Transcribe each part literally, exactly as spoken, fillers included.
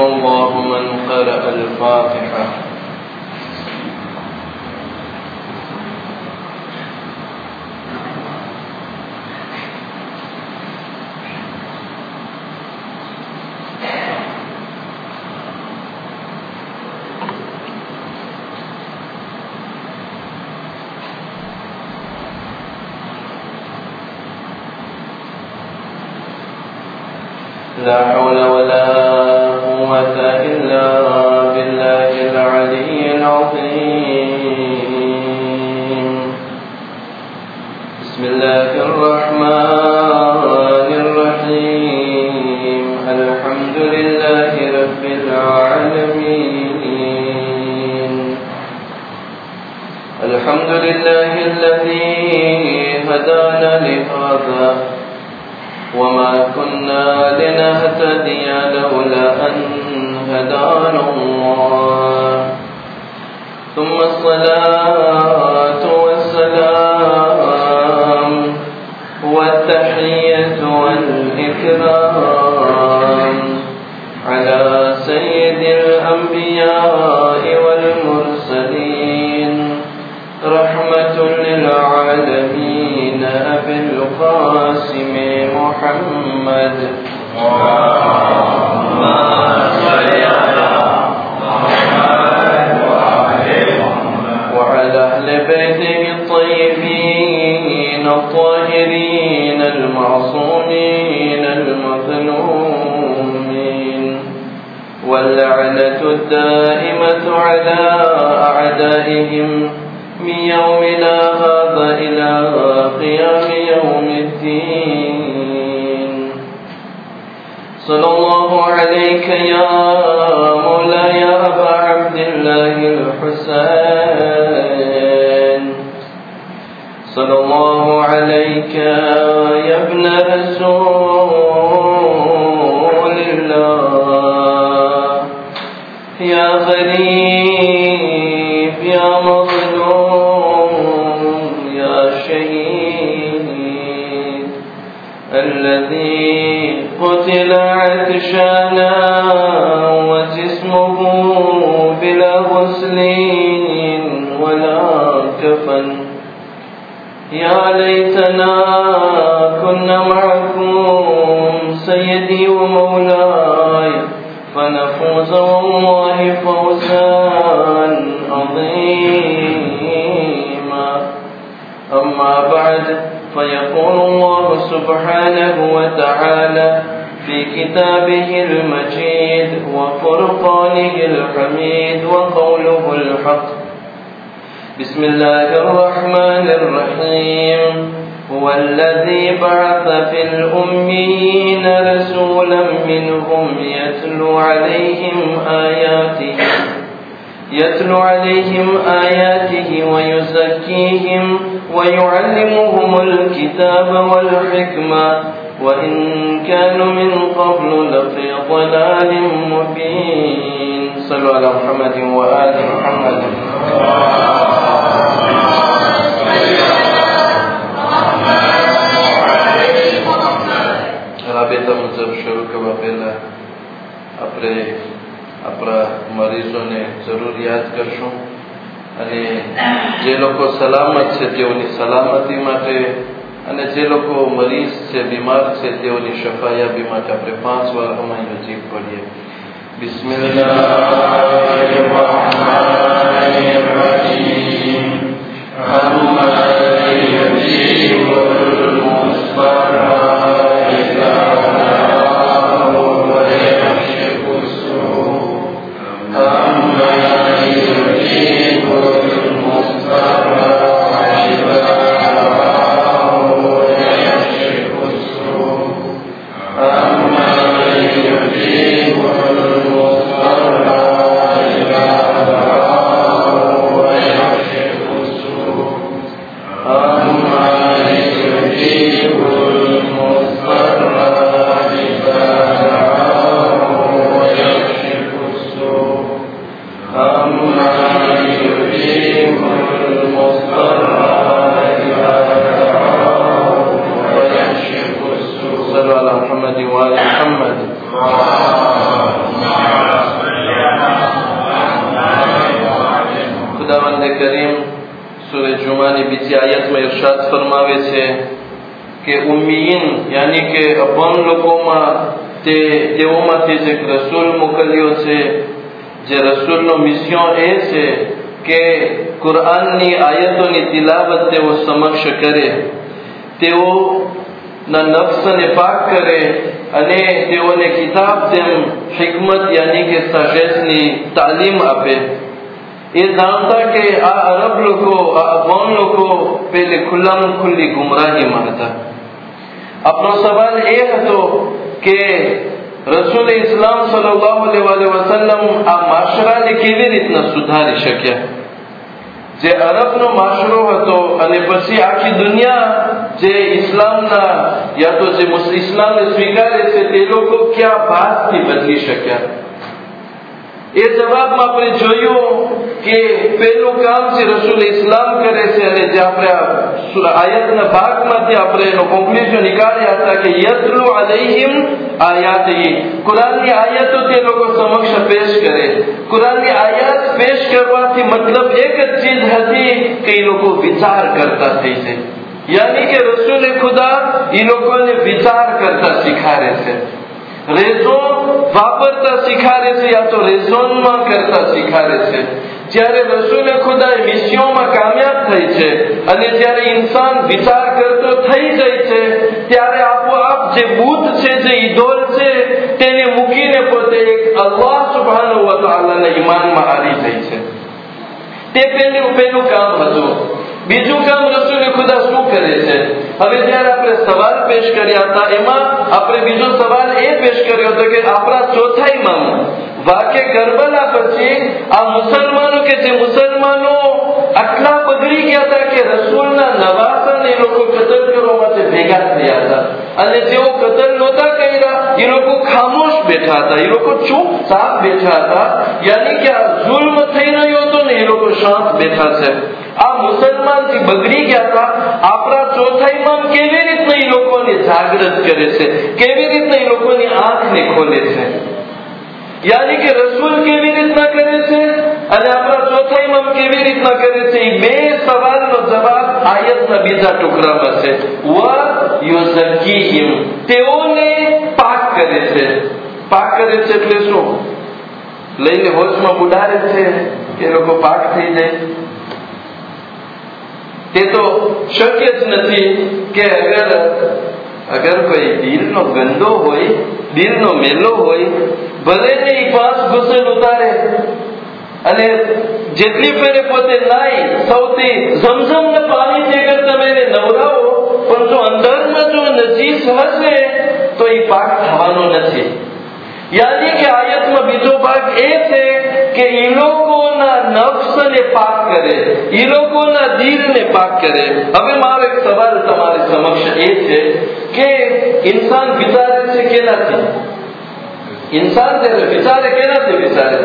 الله من قرأ الفاتحة. لا حول ولا قوة إلا بالله العلي العظيم. بسم الله الرحمن الرحيم. الحمد لله رب العالمين. الحمد لله الذي هدانا لهذا وما كنا لنهتدي لولا أن هدانا الله. ثم الصلاة والسلام والتحية والإكرام على سيد الأنبياء والمرسلين رحمة للعالمين أبي القاسم محمد وعلى أهل بيته الطيبين الطاهرين المعصومين المظلومين، واللعنة الدائمة على أعدائهم من يومنا هذا إلى قيام يوم الدين. صلى الله عليك يا مولاي أبا عبد الله الحسين. صلى الله عليك يا ابن رسول الله، يا غريب يا مظلوم يا شهيد الذي قتل عطشانا وجسمه بلا غسل ولا كفن. يا ليتنا كنا معكم سيدي ومولاي فنفوز والله فوزا عظيما. أما بعد، فيقول الله سبحانه وتعالى في كتابه المجيد وفرقانه الحميد وقوله الحق: بسم الله الرحمن الرحيم. هو الذي بعث في الأميين رسولا منهم يتلو عليهم آياته يتلو عليهم آياته ويزكيهم ويعلمهم الكتاب والحكمة وإن كانوا من قبل لفي ضلال مبين. صلوا على محمد وآل محمد. राबेता मुजब शुरू करवा पहला આપણે આપણા મરીઝોને જરૂર યાદ કરશું અને જે લોકો સલામત છે તેઓની સલામતી માટે અને જે લોકો મરીઝ છે, બીમાર છે, તેઓની શફાયાબી માટે આપણે પાંચ વાર અમારી નજીક પડીએ. બિસ્મિલ્લાહિર્રહમાનિર્રહીમ. أَمَّا يُجِيبُ الْمُضْطَرَّ બીજી આયતમાં ઇરશાદ ફરમાવે છે કે ઉમ્મીન યાની કે અભણ લોકોમાં તે તેઓમાંથી જે રસૂલ મોકલ્યો છે, જે રસૂલનો મિશન એ છે કે કુરાનની આયતોની તિલાવત તેઓ સમક્ષ કરે, તેઓના નફ્સને પાક કરે અને તેઓને કિતાબ તેમ હિકમત યાની કે સાજેસની તાલીમ આપે. એ જાણતા કે આ અરબ લોકો, આ અફઘાન લોકો પેલે ખુલ્લામાં ખુલ્લી ગુમરાહીમાં હતા. આપણો સવાલ એ હતો કે રસૂલ ઇસ્લામ સલ્લલ્લાહુ અલૈહિ વસલ્લમ આ માશરાને કેવી રીતના સુધારી શક્યા? જે અરબનો માશરો હતો અને પછી આખી દુનિયા જે ઇસ્લામના યા તો જે ઇસ્લામને સ્વીકારે છે તે લોકો ક્યાં ભાતથી બદલી શક્યા? એ જવાબમાં આપણે જોયું કે પહેલું કામ જે રસૂલ ઇસ્લામ કરે છે અને જે આપણે આયતના ભાગમાંથી આપણે એનો કોન્ક્લુઝન નીકાળ્યા હતા કે યતલુ અલૈહિમ આયાતિહી, કુરાનની આયતો તે લોકો સમક્ષ પેશ કરે. કુરાનની આયાત પેશ કરવાથી મતલબ એક જ ચીજ હતી કે એ લોકો વિચાર કરતા થઈ જાય. યાની કે રસૂલ ખુદા એ લોકોને વિચાર કરતા શીખાડે છે, રેઝોન વાપરતા શીખાડે છે યા તો રેઝોનમાં કરતા શીખાડે છે. જ્યારે રસૂલ ખુદા મિશનમાં કામયાબ થઈ છે અને જ્યારે ઇન્સાન વિચાર કરતો થઈ જાય છે ત્યારે આપોઆપ જે બુત છે, જે ઈદોલ છે તેને મૂકીને પોતે એક અલ્લાહ સુબ્હાનહુ વ તઆલાના ઈમાનમાં આવી જાય છે. તે પહેલું પહેલું કામ હતું. બીજું કામ રસૂલ ખુદા શું કરે છે? હવે જયારે આપણે સવાલ પેશ કર્યા હતા એમાં આપણે બીજો સવાલ એ પેશ કર્યો હતો કે આપણા ચોથા ઇમામ વાકે કરબલા પછી આ મુસલમાનો કે જે મુસલમાનો આટલા બગડી ગયા હતા કે રસૂલના નવાસાને એ લોકો કતલ કરવા માટે ભેગા થયા હતા અને જેઓ કતલ નહોતા કર્યા એ લોકો ખામોશ બેઠા હતા, એ લોકો ચૂપચાપ બેઠા હતા. યાની કે આ જુલ્મ થઈ રહ્યો હતો ને એ લોકો શાંત બેઠા છે. આ મુસલમાન થી બગડી ગયા હતા. આપણા ચોથા ઇમામ કેવી રીતના એ લોકોને જાગૃત કરે છે, કેવી રીતના એ લોકોની આંખને ખોલે છે? યાની કે રસૂલ કેવી રીતના કરે છે અને આપણા ચોથા ઇમામ કેવી રીતના કરે છે? એ બે સવાલનો જવાબ આયતના બીજા ટુકડામાં છે. વ યુઝકીહિમ, તેઓને પાક કરે છે. પાક કરે છે એટલે શું? લઈને હોશમાં બુડારે છે કે લોકો પાક થઈ જાય? તે તો શક્ય જ નથી કે અગર અગર કોઈ દિલનો ગંદો હોય, દિલનો મેલો હોય, ભલે ને એ પાંચ ગુસલ ઉતારે અને જેટલી ફેરે પોતે નાઈ સૌથી ઝમઝમના પાણીથી અગર તમે એને નવરાવો પણ જો અંદરમાં જો નજીસ હશે તો એ પાક થવાનો નથી. યાની કે આયતમાં બીજો ભાગ એ છે કે એ લોકોના નફ્સને પાક કરે, એ લોકોના દિલને પાક કરે. હવે મારો એક સવાલ તમારી સમક્ષ એ છે કે ઇન્સાન વિચારે છે કેનાથી? ઇન્સાન જ્યારે વિચારે કેનાથી વિચારે?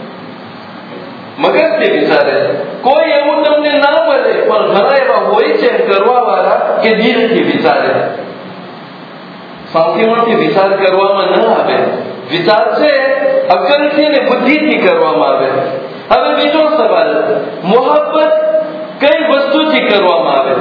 મગજથી વિચારે. કોઈ એવું તમને ના મળે પણ ઘણા એવા હોય છે કરવા વાળા કે દિલથી વિચારે. સાંભળીમાંથી વિચાર કરવામાં ન આવે. વિચાર છે અકલથી અને બુદ્ધિથી કરવામાં આવે. હવે બીજો સવાલ, મોહબ્બત કઈ વસ્તુથી કરવામાં આવે?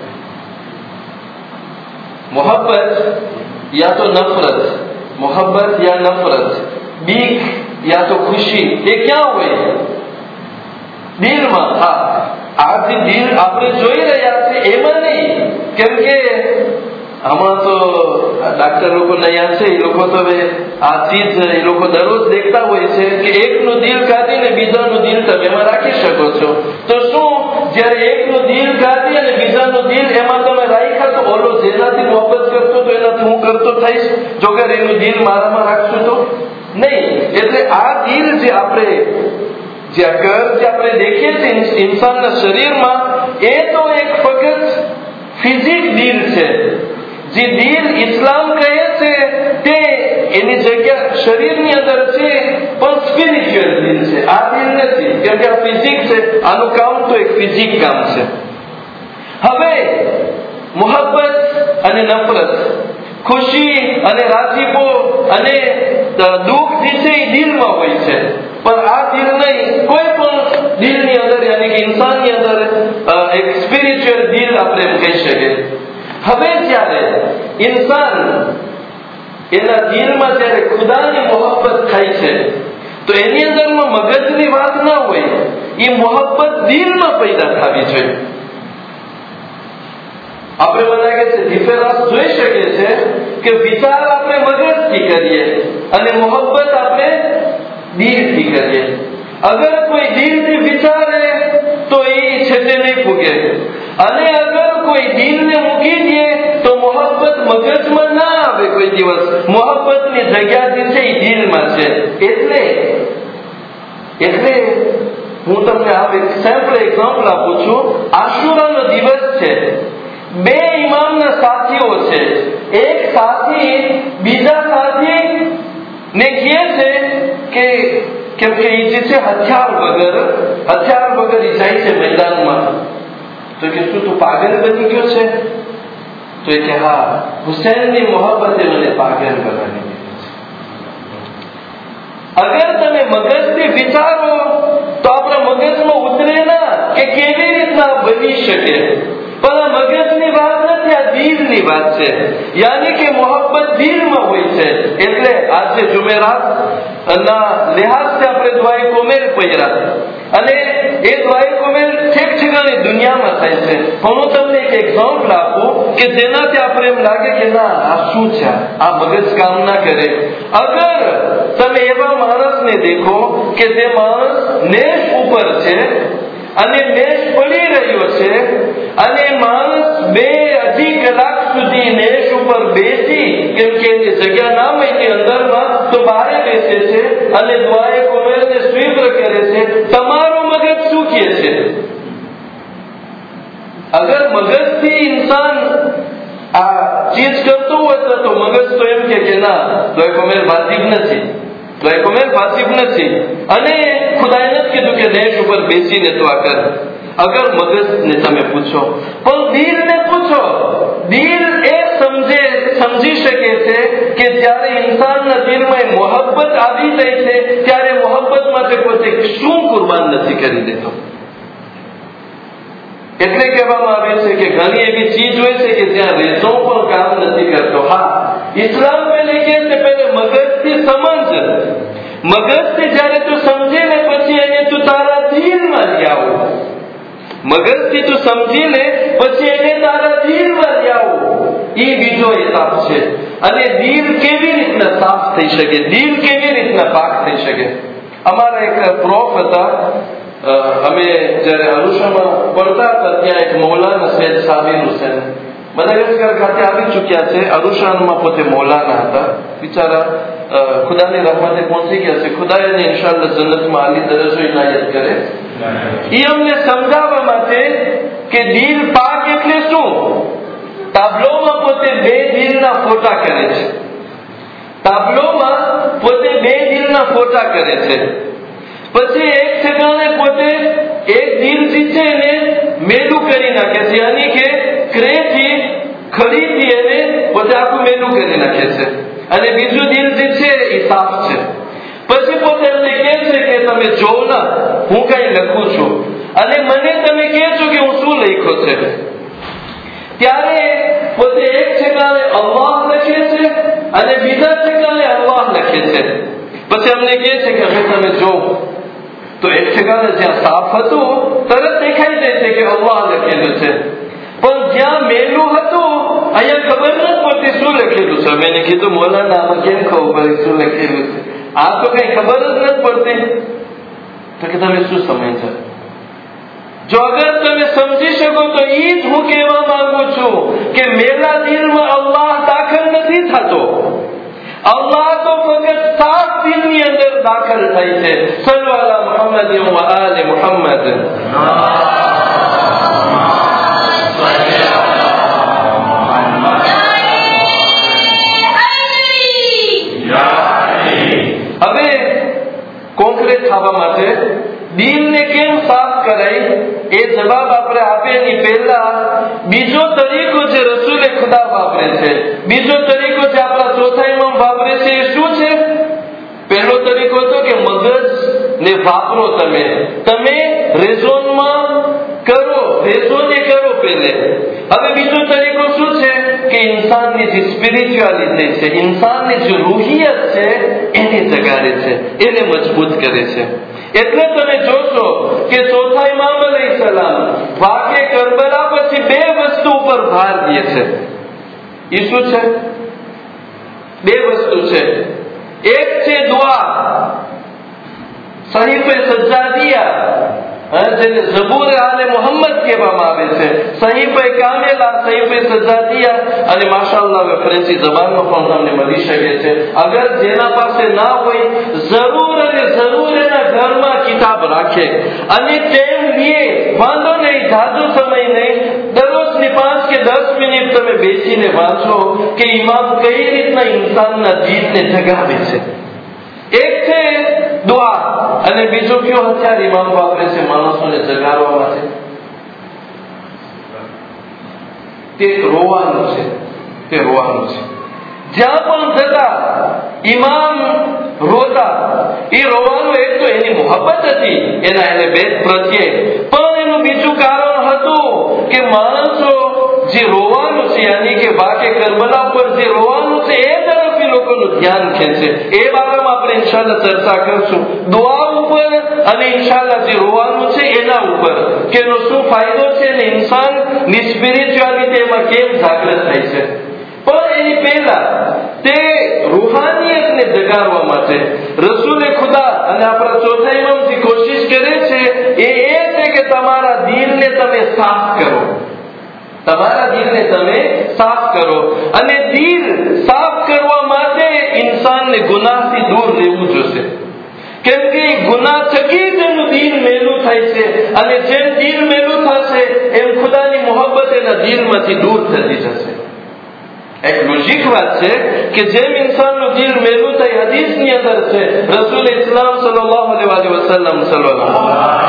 મોહબ્બત યા તો નફરત, મોહબ્બત યા નફરત, બીક યા તો ખુશી, એ ક્યાં હોય? દિલમાં. હા, આ જે દિલ આપણે જોઈ રહ્યા છે એમાં નહીં. કેમ કે હમણાં તો ડાક્ટર લોકો નયા છે, એ લોકો તો હવે આ ચીજ એ લોકો દરરોજ દેખતા હોય છે કે એકનું દિલ કાઢીને બીજાનું દિલ તમે એમાં રાખી શકો છો. તો શું જયારે એકનું દિલ કાઢી અને બીજાનું દિલ એમાં તમે રાખ્યા તો ઓલો જેનાથી મોહબ્બત કરતો તો એનાથી હું કરતો થઈશ? જો કે એનું દિલ મારામાં રાખશું તો નહીં. એટલે આ દિલ જે આપણે જે અગર જે આપણે દેખીએ છીએ ઇન્સાનના શરીરમાં, એ તો એક ફક્ત ફિઝિક દિલ છે. જે દિલ ઇસ્લામ કહે છે તે એની જગ્યા શરીરની અંદર છે પણ સ્પિરિચ્યુઅલ દિલ છે. આ દિલ નથી, કેમ કે આ ફિઝિક છે. આનું કામ તો એક ફિઝિક કામ છે. હવે મોહબ્બત અને નફરત, ખુશી અને રાજીપો અને દુઃખ જે છે એ દિલમાં હોય છે. પણ આ દિલ નહીં, કોઈ પણ દિલની અંદર યાની કે ઇન્સાનની અંદર એક સ્પિરિચ્યુઅલ હવે જ્યારે ઇન્સાન એના દિલમાં જ્યારે ખુદાની મોહબ્બત થાય છે તો એની અંદરમાં મગજની વાત ના હોય, એ મોહબ્બત દિલમાં પેદા થવી જોઈએ. આપણે મને લાગે છે ડિફરન્સ જોઈ શકીએ છે કે વિચાર આપણે મગજથી કરીએ અને મોહબ્બત આપણે દિલથી કરીએ. અગર કોઈ દિલથી વિચારે તો એ છેટે નહીં પૂગે, અને અગર કોઈ દિલને મૂકી દે તો મોહબ્બત મગજમાં ના આવે કોઈ દિવસ. મોહબ્બતની જગ્યા જે છે એ દિલમાં છે. એટલે એટલે હું તમને આ એક સેમ્પલ એક્ઝામ્પલ આપું છું. આશુરાનો દિવસ છે. બે ઇમામના સાથીઓ છે. એક સાથી બીજા સાથી ને કહે છે કે કેમ કે એ જે છે હથિયાર વગર હથિયાર વગર એ જાય છે મેદાનમાં. તો કે શું તું પાગલ બની ગયો છે? તો એ કે હા, હુસૈનની મોહબ્બતે મને પાગલ બનાવી દીધો છે. અગર તમે મગજથી વિચારો તો આપણા મગજમાં ઉતરે ના કે કેવી રીતના બની શકે. પણ આ મગજની વાત નથી, આ દિલની વાત છે. યાની કે મોહબ્બત દિલમાં હોય છે. એટલે આજે જુમેરાત ના લિહાઝથી આપણે દુઆએ કોમેલ પહેર્યા અને એ દુઆએ કોમેલ ઠેક ઠેકાણી દુનિયામાં થાય છે. પણ હું તમને એક એક્ઝામ્પલ આપું કે જેનાથી આપણે એમ લાગે કે ના આ શું છે, આ મગજ કામ ના કરે. અગર તમે એવા માણસને દેખો કે જે માણસ નેશ ઉપર છે અને નેશ પડી રહ્યો છે અને માણસ બે અઢી કલાક સુધી નેશ ઉપર બેસી, કેમ કે એની જગ્યા ના મળી અંદરમાં, તો બહાર બેસે છે અને દુઆએ કોમેલને સ્વીકાર કરે છે. તમારું મગજ શું કહે છે? અગર મગજથી ઇન્સાન આ ચીજ કરતું હોય તો મગજ તો એમ કે ના દુઆએ કોમેલ વાજિબ નથી, દુઆએ કોમેલ વાજિબ નથી, અને ખુદાએ નથી કીધું કે નેશ ઉપર બેસીને દુઆ કર. અગર મગજને તમે પૂછો, પણ દિલને પૂછો. દિલ એ સમજે સમજી શકે છે કે જ્યારે ઇન્સાનના દિલમાં મોહબ્બત આવી જાય છે ત્યારે મોહબ્બત માટે પોતે શું કુરબાન નથી કરી દેતો. એટલે કહેવામાં આવે છે કે ઘણી એવી ચીજ હોય છે કે જ્યાં રેસો પણ કામ નથી કરતો. હા, ઇસ્લામ પહેલે કે છે પહેલે મગજથી સમજ. મગજથી જયારે તું સમજે ને પછી એને તું તારા દિલમાં લઈ આવો. મગજથી તું સમજી લે પછી એને તારા દિલમાં લઈ આવો. એ બીજો હિસાબ છે. અને દિલ કેવી રીતના સાફ થઈ શકે, દિલ કેવી રીતના પાક થઈ શકે. અમારા એક પ્રોફ હતા, અમે જયારે અરુષામાં પડતા હતા ત્યાં એક મૌલાના સૈયદ સાબિર હુસૈન મદાગાસ્કર ખાતે આવી ચુક્યા છે. અરુષામાં પોતે મૌલાના હતા. બિચારા ખુદાની રહમતે પહોંચી ગયા છે. ખુદા એને ઇન્શાઅલ્લાહ જન્નતમાં આલી દરજ્જો ઇનાયત કરે. એ અમને સમજાવવા માટે કે દિલ પાક એટલે શું. તાબલોમાં પોતે બે દિલના ફોટા કરે છે. તાબલોમાં પોતે બે દિલના ફોટા કરે છે. પછી એક ઠેકાણે પોતે એક દિલ જે છે એને મેલું કરી નાખે છે, યાની કે ક્રેથી ખડીથી એને પોતે આખું મેલું કરી નાખે છે. અને બીજું દિલ જે છે એ સાફ છે. પછી પોતે એમને કહે છે કે તમે જોવો ના હું કઈ લખું છું અને મને તમે કહે છો કે હું શું લખ્યો છે. ત્યારે પોતે એક ઠેકાણે અલ્લાહ લખે છે અને બીજા ઠેકાણે અલ્લાહ લખે છે. પછી અમને કહે છે કે હવે તમે જો તો એક ઠેકાણે જ્યાં સાફ હતું તરત દેખાઈ જાય છે કે અલ્લાહ લખેલું છે, પણ જ્યાં મેલું હતું અહીંયા ખબર નથી પડતી શું લખેલું છે. મેં કીધું મોલાના આમાં કેમ ખબર પડે શું લખેલું છે, આ તો કઈ ખબર જ નથી પડતી. તો કે તમે શું સમજો? જો અગર તમે સમજી શકો તો એ જ હું કહેવા માંગુ છું કે મેલા દિલમાં અલ્લાહ દાખલ નથી થતો. અલ્લાહ તો ફક્ત સાત દિલની અંદર દાખલ થાય છે. સલ્લુ અલા મુહમ્મદ વ આલે મુહમ્મદ. હવે કોન્ક્રીટ થવા માટે દિલને કેમ સાફ કરાય એ જવાબ આપણે આપે એની પહેલા બીજો તરીકો જે રસૂલે ખુદા વાપરે છે, બીજો તરીકો જે આપણા ચોથા ઇમામ વાપરે છે એ શું છે? પહેલો તરીકો તો કે મગજ ને વાપરો. તમે તમે રેઝોનમાં કરો, ભેજોને કરો પહેલે. હવે બીજો તરીકો શું છે કે ઇન્સાનની જે સ્પિરિચ્યુઆલિટી છે, ઇન્સાનની જે રૂહિયત છે એને જગાડે છે, એને મજબૂત કરે છે. એટલે તમે જોશો કે ચોથા ઇમામ અલૈહિસ્સલામ વાકે કરબલા પછી બે વસ્તુ ઉપર ભાર દે છે. એ શું છે? બે વસ્તુ છે. એક છે દુઆ, સહીફે સજ્જાદિયા, જેને ઝબૂર આલે મોહમ્મદ કહેવામાં આવે છે, સહીફે કામેલા, સહીફે સજ્જાદિયા, અને માશાઅલ્લાહ હવે ફ્રેન્ચી જબાનમાં પણ તમને મળી શકે છે. અગર જેના પાસે ના હોય, જરૂર અને જરૂર એના ઘરમાં કિતાબ રાખે અને ટેમ લે, વાંધો નહીં, જાજો સમય નહીં, દરરોજની પાંચ કે દસ મિનિટ તમે બેસીને વાંચો કે ઇમામ કઈ રીતના ઇન્સાનના જીતને જગાવે છે. એક છે દુઆ, અને બીજું કયો હથિયાર ઇમામ વાપરે છે માણસોને જગાડવા માટે? તે રોવાનું છે. તે રોવાનું છે. જ્યાં પણ જતા ઇમામ રોતા. એ રોવાનું એક તો એની મોહબ્બત હતી એના એને બેટ પ્રત્યે, પણ એનું બીજું કારણ હતું કે માણસો જે રોવાનું છે, યાની કે વાકે કરબલા પર જે રોવાનું છે એ તરફ એ લોકોનું ધ્યાન ખેંચે. એ બાબતમાં આપણે ઇન્શાઅલ્લાહ ચર્ચા કરશું, દુઆ ઉપર અને ઇન્શાઅલ્લાહ જે રોવાનું છે એના ઉપર, કે એનો શું ફાયદો છે ને ઇન્સાનની સ્પિરિચ્યુઆલિટી એમાં કેમ જાગૃત થાય છે. પણ એની પહેલા તે રૂહાનિયતને જગાડવા માટે રસૂલે ખુદા અને આપણા ચોથા ઇમામ જે કોશિશ કરે છે એ એ છે કે તમારા દિલને તમે સાફ કરો. તમારા દિલને તમે સાફ કરો. અને દિલ સાફ કરવા માટે ઇન્સાનને ગુનાહથી દૂર રહેવું જોશે. કેમ કે ગુનાહ થકી તેનું દિલ મેલું થાય છે, અને જેમ દિલ મેલું થશે એમ ખુદાની મોહબ્બત એના દિલમાંથી દૂર થતી જશે. એક લોજિક વાત છે કે જેમ ઇન્સાનનું દિલ મેલું થાય, હદીસની અંદર છે, રસૂલ ઇસ્લામ સલ્લલ્લાહુ અલૈહિ વસલ્લમ સલ્લલ્લાહુ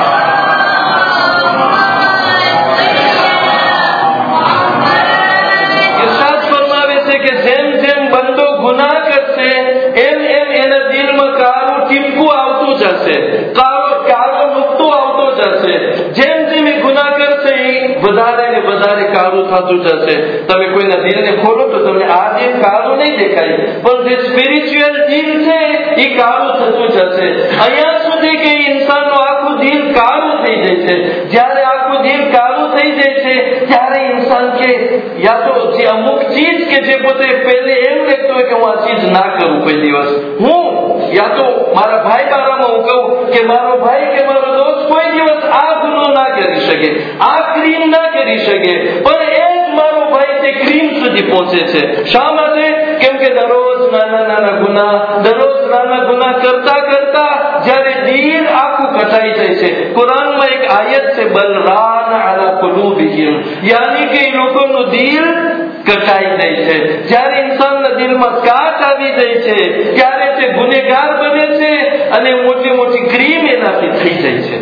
ઇરશાદ ફરમાવે છે કે જેમ જેમ બંદો ગુનાહ કરશે એમ એમ એના દિલમાં કાળું ટીપકું આવતું જશે, કાળો કાળો નુક્તો આવતો જશે. જેમ જેમ એ ગુનાહ કરશે એ વધારે ને વધારે કાળું થતું જશે. તમે કોઈના દિલને ખોલો તો તમને આ દિલ કાળું નહીં દેખાય, પણ જે સ્પિરિચ્યુઅલ દિલ છે એ કાળું થતું જશે. અહીંયા સુધી કે ઇન્સાનનું આખું દિલ કાળું થઈ જાય છે. જ્યારે આખું દિલ કાળું થઈ જાય છે ત્યારે ઇન્સાન કે યા તો જે અમુક ચીજ કે જે પોતે પહેલે એમ લાગતું હોય કે હું આ ચીજ ના કરું કોઈ દિવસ, હું યા તો મારા ભાઈ બારામાં હું કહું કે મારો ભાઈ કે મારો દોસ્ત કોઈ દિવસ આ ગુનો ના કરી શકે, આ ક્રીમ ના કરી શકે, પણ એ જ મારો ભાઈ તે ક્રીમ સુધી પહોંચે છે. શા માટે? કેમ કે દરરોજ નાના નાના ગુના, દરરોજ નાના ગુના કરતા કરતા જ્યારે દિલ આખું કટાઈ જાય છે. કુરાનમાં એક આયત છે, બલરાન અલા કુલુબિહિમ, યાની કે એ લોકોનું દિલ કટાઈ જાય છે. જ્યારે ઇન્સાનના દિલમાં કાટ આવી જાય છે ત્યારે તે ગુનેગાર બને છે અને મોટી મોટી ક્રીમ એનાથી થઈ જાય છે.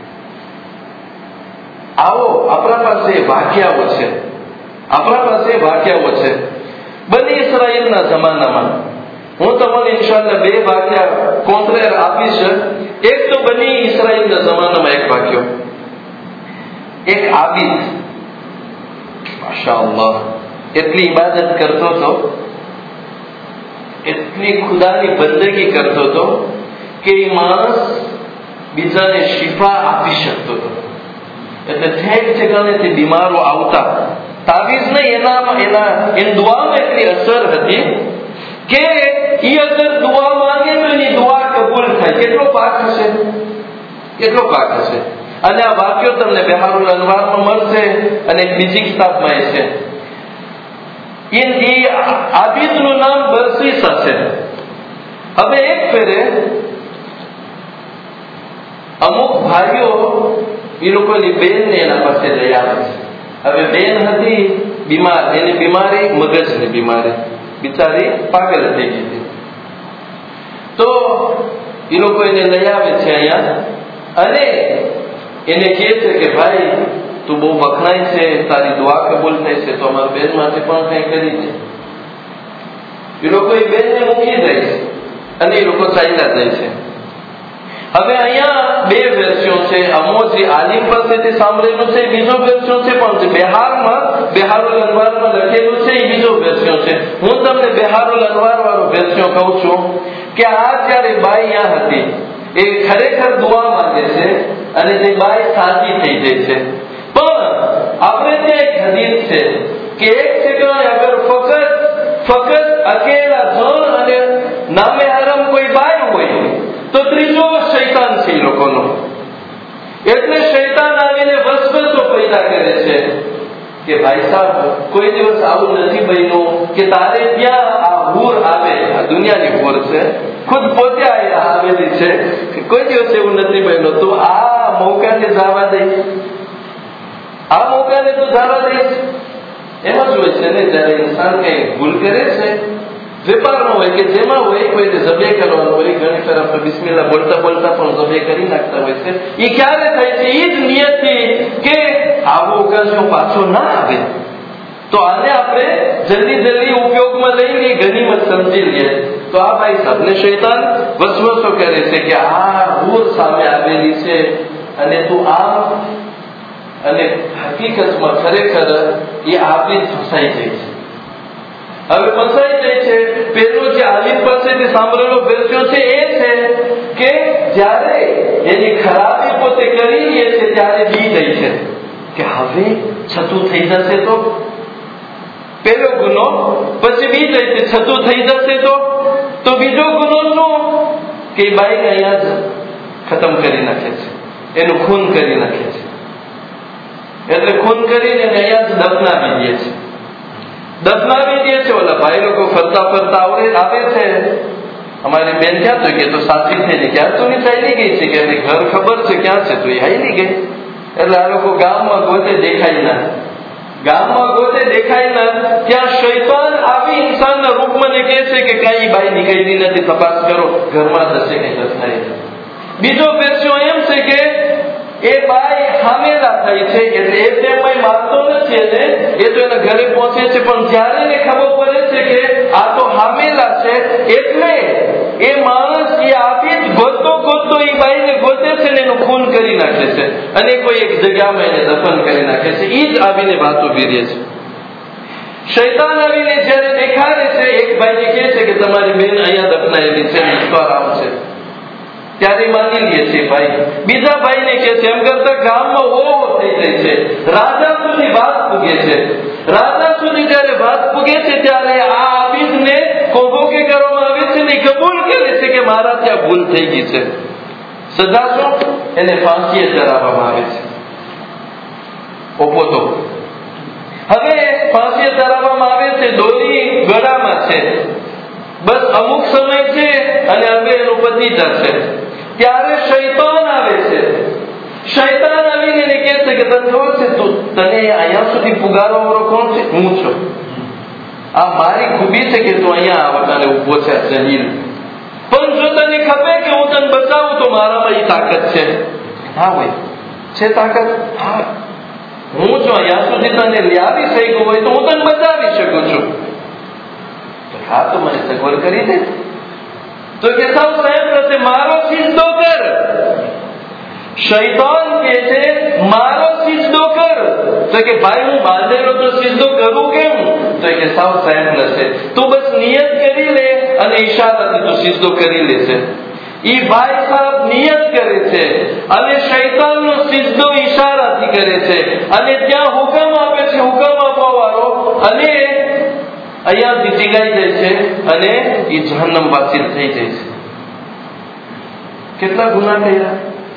આવો આપણા પાસે વાક્યાઓ છે, આપણા પાસે વાક્યાઓ છે બની ઇસ્રાઈલના જમાનામાં. હું તમને ઇન્શાઅલ્લાહ બે વાક્યા કોન્ટ્રેર આપીશ. એક તો બની ઇસ્રાઈલના જમાનામાં એક વાક્યો, એક આબિદ માશાઅલ્લાહ એટલી ઇબાદત કરતો હતો, એટલી ખુદાની બંદગી કરતો હતો કે એ માણસ બીજાને શિફા આપી શકતો હતો. એટલે ઠેક ઠેકાણેથી બીમારો આવતા, તાવીઝ નહીં એનામાં એના એની દુઆમાં એટલી અસર હતી કે એ અગર દુઆ માંગે તો એની દુઆ કબૂલ થાય. કેટલો પાક હશે, કેટલો પાક હશે. અને આ વાક્યો તમને બિહારુલ અનવારમાં મળશે અને એક બીજી કિતાબમાં એ છે. એ આબિદનું નામ બરસીસા છે. હવે એક ફેરે અમુક ભાઈઓ એ લોકોની બેનને એના પાસે લઈ આવે છે. હવે બેન હતી બીમાર, એની બીમારી મગજની બીમારી, બિચારી પાગલ થઈ ગઈ હતી. તો એ લોકો એને લઈ આવે છે અહીંયા અને એને કહે છે કે ભાઈ તું બહુ વખણાય છે, તારી દુઆ કબૂલ થાય છે, તો અમારા બેન માટે પણ કઈ કરી છે. એ લોકો એ બેનને મૂકી જાય છે અને એ લોકો ચાલ્યા જાય છે. હવે અહીંયા બે વેર્સ્યો છે. અમો જે આલિમ પાસેથી સાંભળેલું છે એ બીજો વેર્સ્યો છે, પણ જે બિહારમાં બિહારુલ અનવારમાં લખેલું છે એ બીજો વેર્સ્યો છે. હું તમને બિહારુલ અનવાર વાળો વેર્સ્યો કહું છું કે આ જયારે બાઈ ત્યાં હતી એ ખરેખર દુઆ માંગે છે અને તે બાઈ સાચી થઈ જાય છે. પણ આપણે ત્યાં એક હદીસ છે કે એક જગ્યાએ અગર ફક્ત ફક્ત અકેલા જણ અને નામે હરમ કોઈ બાઈ હોય તો ત્રીજો શૈતાન છે એ લોકોનો. એટલે શૈતાન આવીને વસવસો પેદા કરે છે કે ભાઈ સાહેબ કોઈ દિવસ આવું નથી બન્યું કે તારે ત્યાં આ હૂર આવે, આ દુનિયાની હૂર છે, ખુદ પોતે આવેલી છે, કે કોઈ દિવસ એવું નથી બન્યું, તું આ મોકાને જવા દઈશ, આ મોકાને તું જવા દઈશ. એમાં જ હોય છે ને, જયારે ઇન્સાન કઈ ભૂલ કરે છે વેપારમાં હોય કે જેમાં હોય કોઈ જબે કરવાનું હોય, ઘણી તરફ બિસ્મિલ્લાહ બોલતા બોલતા પણ જબે કરી નાખતા હોય છે. એ ક્યારે થાય છે? એ જ નિયતથી કે આવો અવકાશ પાછો ના આવે. તો આને આપણે જલ્દી જલ્દી ઉપયોગમાં લઈને ગનીમત સમજી લઈએ. તો આ ભાઈ સાહેબને શૈતાન વસવસો કરે છે કે આ હૂર સામે આવેલી છે અને તું આમ, અને હકીકતમાં ખરેખર એ આપી ફસાઈ જાય છે. હવે ફસાઈ જાય છે. પેલો જે આલિમ પાસેથી સાંભળેલો વેર્સ્યો છે એ છે કે જ્યારે એની ખરાબી પોતે કરી લે છે ત્યારે બી જાય છે કે હવે છતું થઈ જશે તો, પેલો ગુનો, પછી બી જાય છે છતું થઈ જશે તો તો બીજો ગુનો શું કે બાઈને અહીંયા જ ખતમ કરી નાખે છે, એનું ખૂન કરી નાખે છે. એટલે ખૂન કરીને અહીંયા જ દફનાવી દે છે દફનાવી દે છે. ઓલા ભાઈ લોકો ફરતા ફરતા આવડે આવે છે, અમારી બેન ક્યાં તો કે તો સાચી થઈને ક્યાં તો ની ચાલી ગઈ છે કે ઘર ખબર છે ક્યાં છે, તો એ હાલી ગઈ. એટલે આ લોકો ગામમાં ગોતે દેખાય ના, ગામમાં ગોતે દેખાય ના, ત્યાં શૈતાન આવી ઇન્સાનના રૂપમાં ને કહે છે કે કઈ બાઈ નીકળી નથી, તપાસ કરો, ઘરમાં જશે કઈ દફનાઈ. બીજો વેર્સ્યો એમ છે કે એ બાઈ હામેલા થઈ છે, એટલે એ તેમાં માનતો નથી એને, એ તો એના ઘરે પહોંચે છે, પણ જ્યારે એને ખબર પડે છે કે આ તો હામેલા છે એટલે એ માણસ એ આપી જ ગોતતો ગોતતો એ બાઈને ગોતે છે ને એનું ખૂન કરી નાખે છે અને કોઈ એક જગ્યામાં એને દફન કરી નાખે છે. એ જ આવીને વાત ઉભી રહે છે. શૈતાન આવીને જયારે દેખાડે છે, એક ભાઈને કહે છે કે તમારી બેન અહીંયા દફનાયેલી છે, આરામ છે, ત્યારે માની લે છે ભાઈ. બીજા ભાઈને કે છે, એમ કરતા ગામમાં ઓવો થઈ જાય છે, રાજા સુધી વાત પૂગે છે. રાજા સુધી જયારે વાત પૂગે છે ત્યારે આ આબિદને કોભોકે કરવામાં આવે છે ને કબૂલ કરે છે કે મારા ત્યાં ભૂલ થઈ ગઈ છે. સજા શું? એને ફાંસીએ ચડાવવામાં આવે છે. ઓપોતો હવે ફાંસીએ ચડાવવામાં આવે છે, દોરી ગળામાં છે, બસ અમુક સમય છે અને હવે એનો પતિ જશે. ત્યારે શૈતાન આવે છે. શૈતાન આવીને એને કહે છે કે તને ખબર છે તું તને અહીંયા સુધી પુગારવા વાળો કોણ છે? હું છું. આ મારી ખૂબી છે કે તું અહીંયા આવતાને ઉભો છે જલીલ. પણ જો તને ખબર કે હું તને બચાવું તો મારામાં એ તાકાત છે. હા ભાઈ છે તાકાત. હા હું છું, અહીંયા સુધી તને લાવી શક્યો હોય તો હું તને બચાવી શકું છું. હા તો મને સગવડ કરી દે. તો કે સૌ સાહેબ પ્રત્યે મારો સિજદો કર. શૈતાન કે છે મારો સિજદો કર. તો કે ભાઈ હું બાંધેલો તો સિજદો કરું કેમ? તો કે સૌ સાહેબ નથી, તું બસ નિયત કરી લે અને ઈશારાથી તું સિજદો કરી લેશે. ઈ ભાઈ સાહેબ નિયત કરે છે અને શૈતાનનો સિજદો ઈશારાથી કરે છે અને ત્યાં હુકમ આપે છે, હુકમ આપવા વાળો, અને અહીંયાથી ટીકાઈ જાય છે અને એ જહન્નમ વાસી થઈ જાય છે. કેટલા ગુના કર્યા?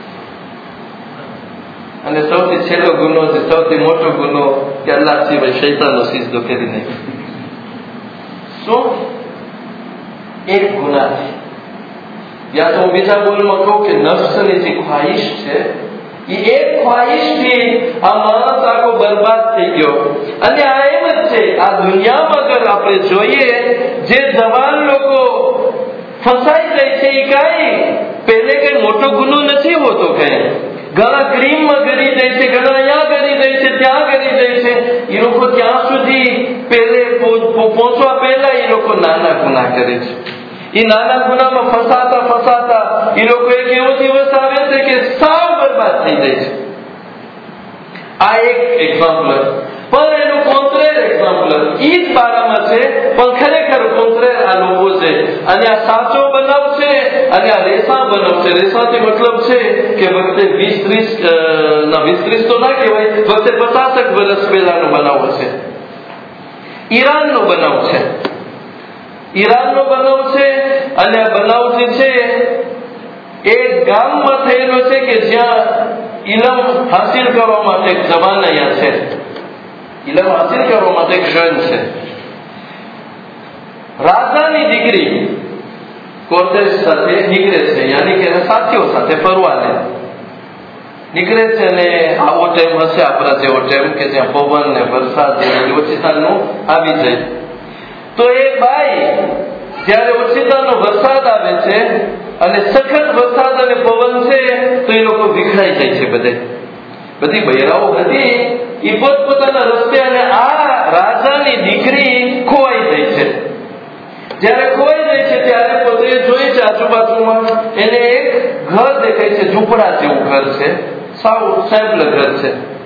અને સૌથી છેલ્લો ગુનો છે, સૌથી મોટો ગુનો કે અલ્લાહ સિવાય શૈતાનનો સિજદો કરી નાખ્યો. શું? એક ગુના છે. યા તો હું બીજા બોલમાં કહું કે નફ્સની જે ખ્વાહિશ છે એ એક ખ્વાહિશથી આ માણસ આખો બરબાદ થઈ ગયો. અને આ એમ જ છે, આ દુનિયામાં અગર આપણે જોઈએ જે જવાન લોકો ફસાઈ જાય છે એ કઈ પહેલે કઈ મોટો ગુનો નથી હોતો. કઈ ઘણા ક્રીમમાં ગરી જાય છે, ઘણા અહીંયા ગરી જાય છે, ત્યાં ગરી જાય છે. એ લોકો ત્યાં સુધી પહેલે પહોંચવા પહેલા એ લોકો નાના ગુના કરે છે. એ નાના ગુનામાં ફસાતા ફસાતા એ લોકો એક એવો દિવસ આવે છે કે સાવ બરબાદ થઈ જાય છે. આ એક એક્ઝામ્પલ, પણ એનું કોન્ટ્રેર એક્ઝામ્પલ ઈ જ બારામાં છે, પણ ખરેખર કોન્ટ્રેર આ લોકો છે. અને આ સાચો બનાવ છે અને આ રેસા બનાવ છે. રેસાથી મતલબ છે કે વખતે વીસ ત્રીસ ના વીસ ત્રીસ તો ના કહેવાય, વખતે પચાસક વર્ષ પહેલાનો બનાવ છે. ઈરાનનો બનાવ છે. ઈરાનનો બનાવ છે. અને આ બનાવ જે છે એ ગામમાં થયેલો છે કે જ્યાં ઇલમ હાસિલ કરવા માટે એક જવાન અહીંયા છે. ઇલમ હાસિલ કરવા માટે એક જન છે. રાજાની દીકરી કોર્ટેજ સાથે નીકળે છે, યાની કે સાથીઓ સાથે ફરવાને નીકળે છે. અને આવો ટાઈમ હશે આપણા જેવો ટાઈમ કે જ્યાં પવન ને વરસાદ ઓછીતાનું આવી જાય. તો એ બાઈ જયારે ઓછીતાનો વરસાદ આવે છે અને સખત વરસાદ અને પવન છે તો એ લોકો વિખરાઈ જાય છે. બધે બધી બહેરાઓ હતી એ પોતપોતાના રસ્તે, અને આ રાજાની દીકરી ખોવાઈ જાય છે. જયારે ખોવાઈ જાય છે ત્યારે પોતે જોઈ છે આજુબાજુમાં એને એક ઘર દેખાય છે, ઝૂંપડા જેવું ઘર છે, સાવ સેમ્પલ ઘર છે.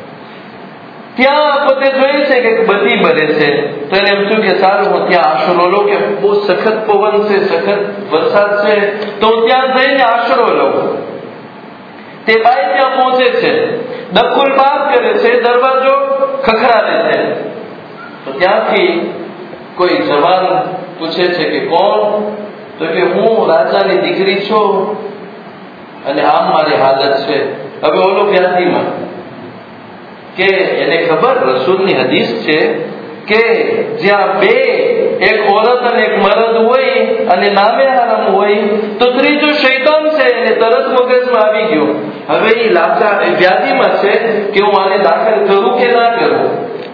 ત્યાં પોતે જોઈ છે કે બધી બને છે. તો એને એમ થયું કે સારું હું ત્યાં આશરો લઉં, કે બહુ સખત પવન છે, સખત વરસાદ છે, તો હું ત્યાં જઈને આશરો લઉં. તે બાઈ ત્યાં પહોંચે છે, દખુલ બાર કરે છે, દરવાજો ખખડાવે છે. તો ત્યાંથી કોઈ જવાન પૂછે છે કે કોણ? તો કે હું રાજાની દીકરી છું અને આમ મારી હાલત છે. હવે ઓલો વ્યાધિમાં કે એને ખબર રસૂલની હદીસ છે કે જ્યાં બે એક ઓરત અને એક મરદ હોય અને નામે હરામ હોય તો ત્રીજો શૈતાન છે, એને તરત મગજમાં આવી ગયો. હવે એ લાચાર વ્યાધિમાં છે કે હું આને દાખલ કરું કે ના કરું.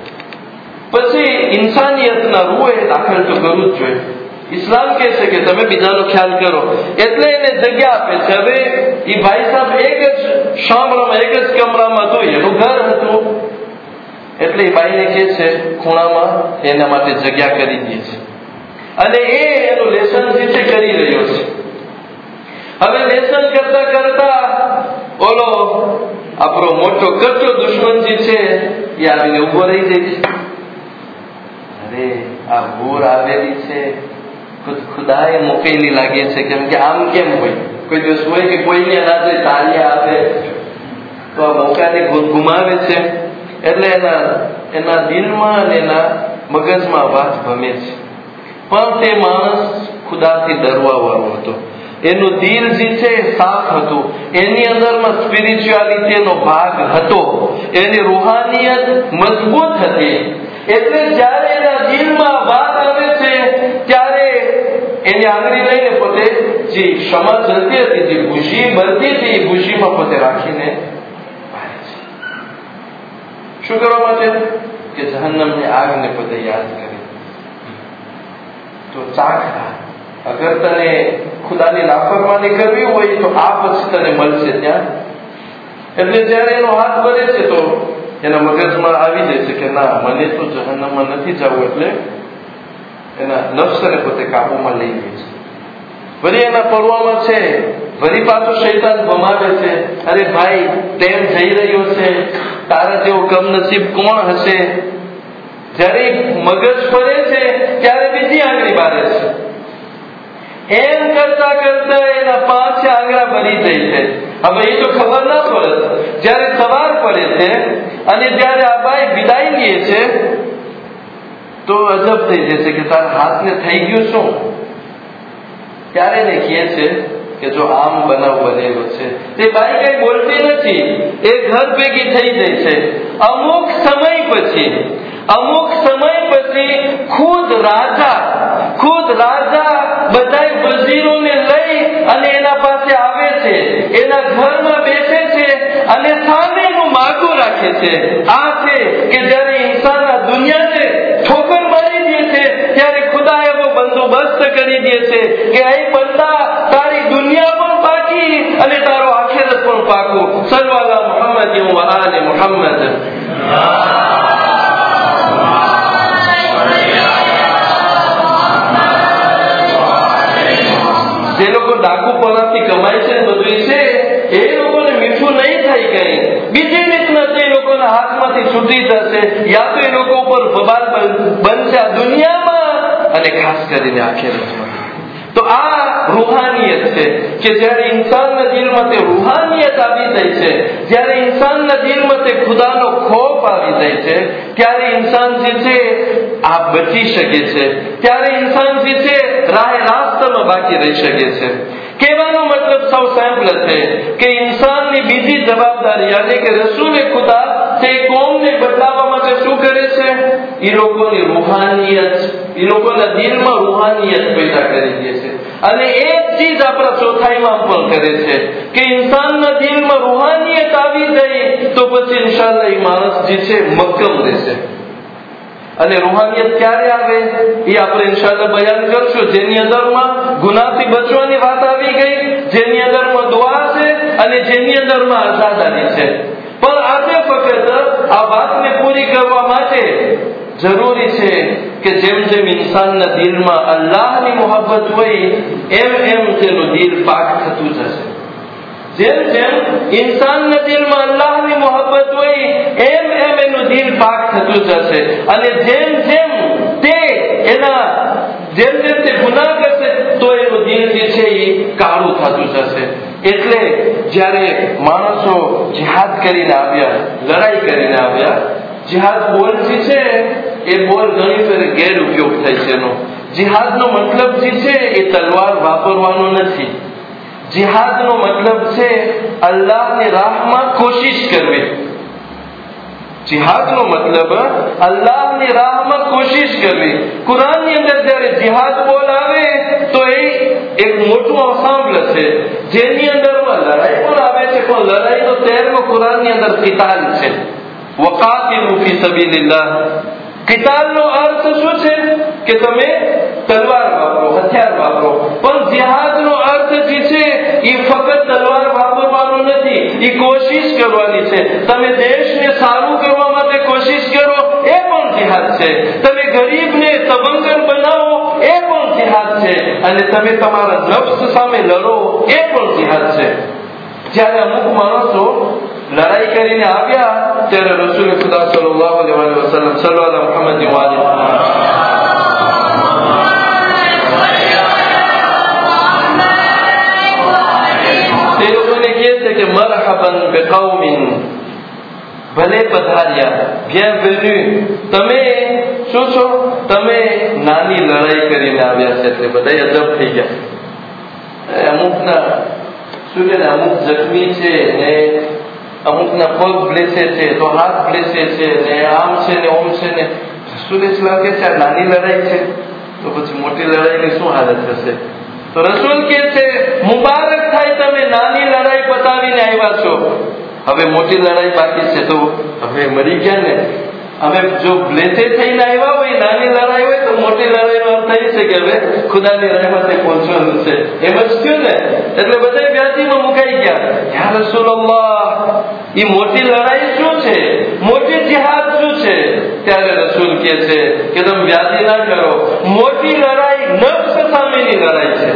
પછી ઇન્સાનિયતના રૂએ દાખલ તો કરવું જ જોઈએ. ઇસ્લામ કહે છે કે તમે બીજાનો ખ્યાલ કરો, એટલે એને જગ્યા આપે છે. હવે એ ભાઈ સાહેબ એક જ શામરામાં એક જ કમરામાં હતું, એનું ઘર હતું, એટલે એ બાઈને કહે છે ખૂણામાં એના માટે જગ્યા કરી દે છે. અને એ એનું લેસન જે છે કરી રહ્યો છે. હવે લેસન કરતા કરતા ઓલો આપણો મોટો કચ્ચો દુશ્મન જે છે એ આવીને ઉભો રહી જાય છે. અરે આ ભૂર આવેલી છે, ખુદાએ મૂકેલી લાગે છે, કેમ કે આમ કેમ હોય? કોઈ દિવસ હોય કે કોઈને રાતે તાળિયા આપે તો આ મોકાને ગુમાવે છે. એટલે એના એના દિલમાં અને એના મગજમાં વાત ભમે છે. પણ તે માણસ ખુદાથી ડરવા વાળો હતો. એનું દિલ જે છે સાફ હતું, એની અંદરમાં સ્પિરિચ્યુઆલિટીનો ભાગ હતો, એની રૂહાનિયત મજબૂત હતી. એટલે જયારે એના દિલમાં વાત આવે છે ત્યારે એની આંગળી લઈને પોતે જે ક્ષમા જતી હતી, જે ભૂસી બનતી હતી, એ ભૂસીમાં પોતે રાખીને શું કરવા માટે? કે જહન્નમની આગને પોતે યાદ કરે. તો ચાખા, અગર તને ખુદાની નાફરમાની કરવી હોય તો આ પછી તને મળશે ત્યાં. એટલે જયારે એનો હાથ ભરે છે તો એના મગજમાં આવી જાય છે કે ના, મને તો જહન્નમમાં નથી જવું. એટલે એના નફ્સને પોતે કાબુમાં લઈ લે છે. વળી એના પડવામાં છે, વળી પાછો શૈતાન ભમાવે છે. અરે ભાઈ, તેમ જઈ રહ્યો છે, તારા જેવો કમનસીબ કોણ હશે? જયારે મગજ ફરે છે ત્યારે બીજી આંગળી બારે છે. એમ કરતા કરતા એના પાંચ આંગળા બની જાય છે. હવે એ તો ખબર ના પડે. જયારે સવાર પડે છે અને જયારે આ બાઈ વિદાય લે છે તો અજબ થઈ જશે કે તારા હાથને થઈ ગયું શું? ત્યારે એને કહે છે કે જો આમ બનાવ બનેલો છે. તે બાઈ કઈ બોલતી નથી, એ ઘર ભેગી થઈ જાય છે. અમુક સમય પછી અમુક સમય પછી ખુદ રાજા ખુદ રાજા બધા વજીરોને લઈ અને એના પાસે આવે છે, એના ઘરમાં બેસે છે અને સામેનું માગું રાખે છે. આ છે કે જયારે ઇન્સાન આ દુનિયાને ઠોકર મારી દે છે ત્યારે ખુદા એવો બંદોબસ્ત કરી દે છે કે એ બંદા તારી દુનિયા પણ પાકી અને તારો આખિરત પણ પાકું. સલ્લલ્લાહુ મુહમ્મદ વ આલે મુહમ્મદ. છૂટી જશે, યા તો એ લોકો ઉપર બબાલ બનશે આ દુનિયામાં અને ખાસ કરીને આખિરતમાં. તો આ રૂહાનિયત છે કે જયારે ઇન્સાનના દિલમાં તે રૂહાનિયત આવી જાય છે, જયારે ઇન્સાનના દિલમાં તે ખુદાનો ખોફ આવી જાય છે, ત્યારે ઇન્સાન જે છે આ બચી શકે છે, ત્યારે ઇન્સાન જે છે રાહે રાસ્તામાં બાકી રહી શકે છે. કહેવાનો મતલબ સૌ સિમ્પલ છે કે ઇન્સાનની બીજી જવાબદારી યાની કે રસૂલે ખુદા તે કોમને બદલાવવા માટે શું કરે છે? એ લોકોની રૂહાનિયત, એ લોકોના દિલમાં રૂહાનિયત પેદા કરી દે છે. અને એ ચીજ આપણા ચોથાઈમાં પણ કરે છે કે ઇન્સાનના દિલમાં રૂહાનિયત આવી જાય તો પછી ઇન્શાઅલ્લાહ એ માણસ જે છે મક્કમ રહેશે. અને રૂહાનિયત ક્યારે આવે એ આપણે ઇન્શાઅલ્લાહ બયાન કરશું. જેની અંદરમાં ગુનાહથી બચવાની વાત આવી ગઈ, જેની અંદરમાં દુઆ છે અને જેની અંદરમાં આઝાદારી છે. પણ આજે ફક્ત આ વાતને પૂરી કરવા માટે જરૂરી છે કે જેમ જેમ ઇન્સાનના દિલમાં અલ્લાહની મોહબ્બત હોય એમ એમ તેનું દિલ પાક થતું જશે. જેમ જેમ ઇન્સાનના દિલમાં અલ્લાહની મોહબ્બત હોય એમ એમ એનું દિલ પાક થતું જશે. અને જેમ જેમ તે એના જેમ જેમ તે ગુનાહ કરશે તો એનું દિલ જે છે એ કાળું થતું જશે. એટલે જ્યારે માણસો જિહાદ કરીને આવ્યા, લડાઈ કરીને આવ્યા, જિહાદ બોલ જે છે એ બોલ ઘણી ફેર ગેર ઉપયોગ થાય છે. એનો જિહાદનો મતલબ જે છે એ તલવાર વાપરવાનો નથી. જિહાદનો મતલબ છે અલ્લાહની રાહમાં કોશિશ કરવી. જિહાદનો મતલબ અલ્લાહની રાહમાં કોશિશ કરવી. કુરાનની અંદર જ્યારે જિહાદ બોલ આવે તો એ એક મોટું ensemble છે જેની અંદરમાં લડાઈ પણ આવે છે, પણ લડાઈનો તેરમો કુરાનની અંદર કિતાલ છે. વકાતિલુ ફી સબીલિલ્લાહ. કિતાલનો અર્થ શું છે કે તમે તલવાર વાપરો, હથિયાર વાપરો. પણ જિહાદનો અર્થ જે છે એ ફક્ત તલવાર વાપરવાનો નથી, એ કોશિશ કરવાની છે. તમે દેશને સારું કરવા માટે કોશિશ કરો એ પણ જિહાદ છે. તમે ગરીબને તબંગર બનાવો એ પણ જિહાદ છે. અને તમે તમારા નફ્સ સામે લડો એ પણ જિહાદ છે. જ્યારે અમુક માણસો લડાઈ કરીને આવ્યા ત્યારે રસૂલ ખુદા સલ્લલ્લાહુ અલૈહિ વસલ્લમ સલ્લલ્લાહુ મુહમ્મદ તે લોકોને કહે છે કે મરહબન બિકૌમિન, ભલે પધાર્યા, બિenvenue. તમે શું છો? તમે નાની લડાઈ કરીને આવ્યા છે. એટલે બધા અજબ થઈ ગયા. અમુકના શું કે અમુક જખમી છે ને અમુકના પગ બ્લેસે છે તો હાથ બ્લેસે છે ને આમ છે ને ઓમ છે ને રસૂલ ઇસ્લામ કે છે નાની લડાઈ છે તો પછી મોટી લડાઈની શું હાલત થશે? તો રસૂલ કે છે મુબારક થાય તમે નાની લડાઈ પતાવીને આવ્યા છો. હવે મોટી લડાઈ બાકી છે તો હવે મરી ગયા ને. અમે જો બ્લેસે થઈને આવ્યા હોય, નાની લડાઈ હોય તો મોટી લડાઈનો અર્થ થઈ છે કે હવે ખુદાની રહેમતે પહોંચવાનું છે. એમ જ થયું ને. એટલે બધા વ્યાધિમાં મુકાઈ ગયા. યા રસૂલલ્લાહ, એ મોટી લડાઈ શું છે? મોટી જિહાદ શું છે? ત્યારે રસૂલ કહે છે કે તમે વ્યાધિ ના કરો. મોટી લડાઈ નફ્સ સામેની લડાઈ છે.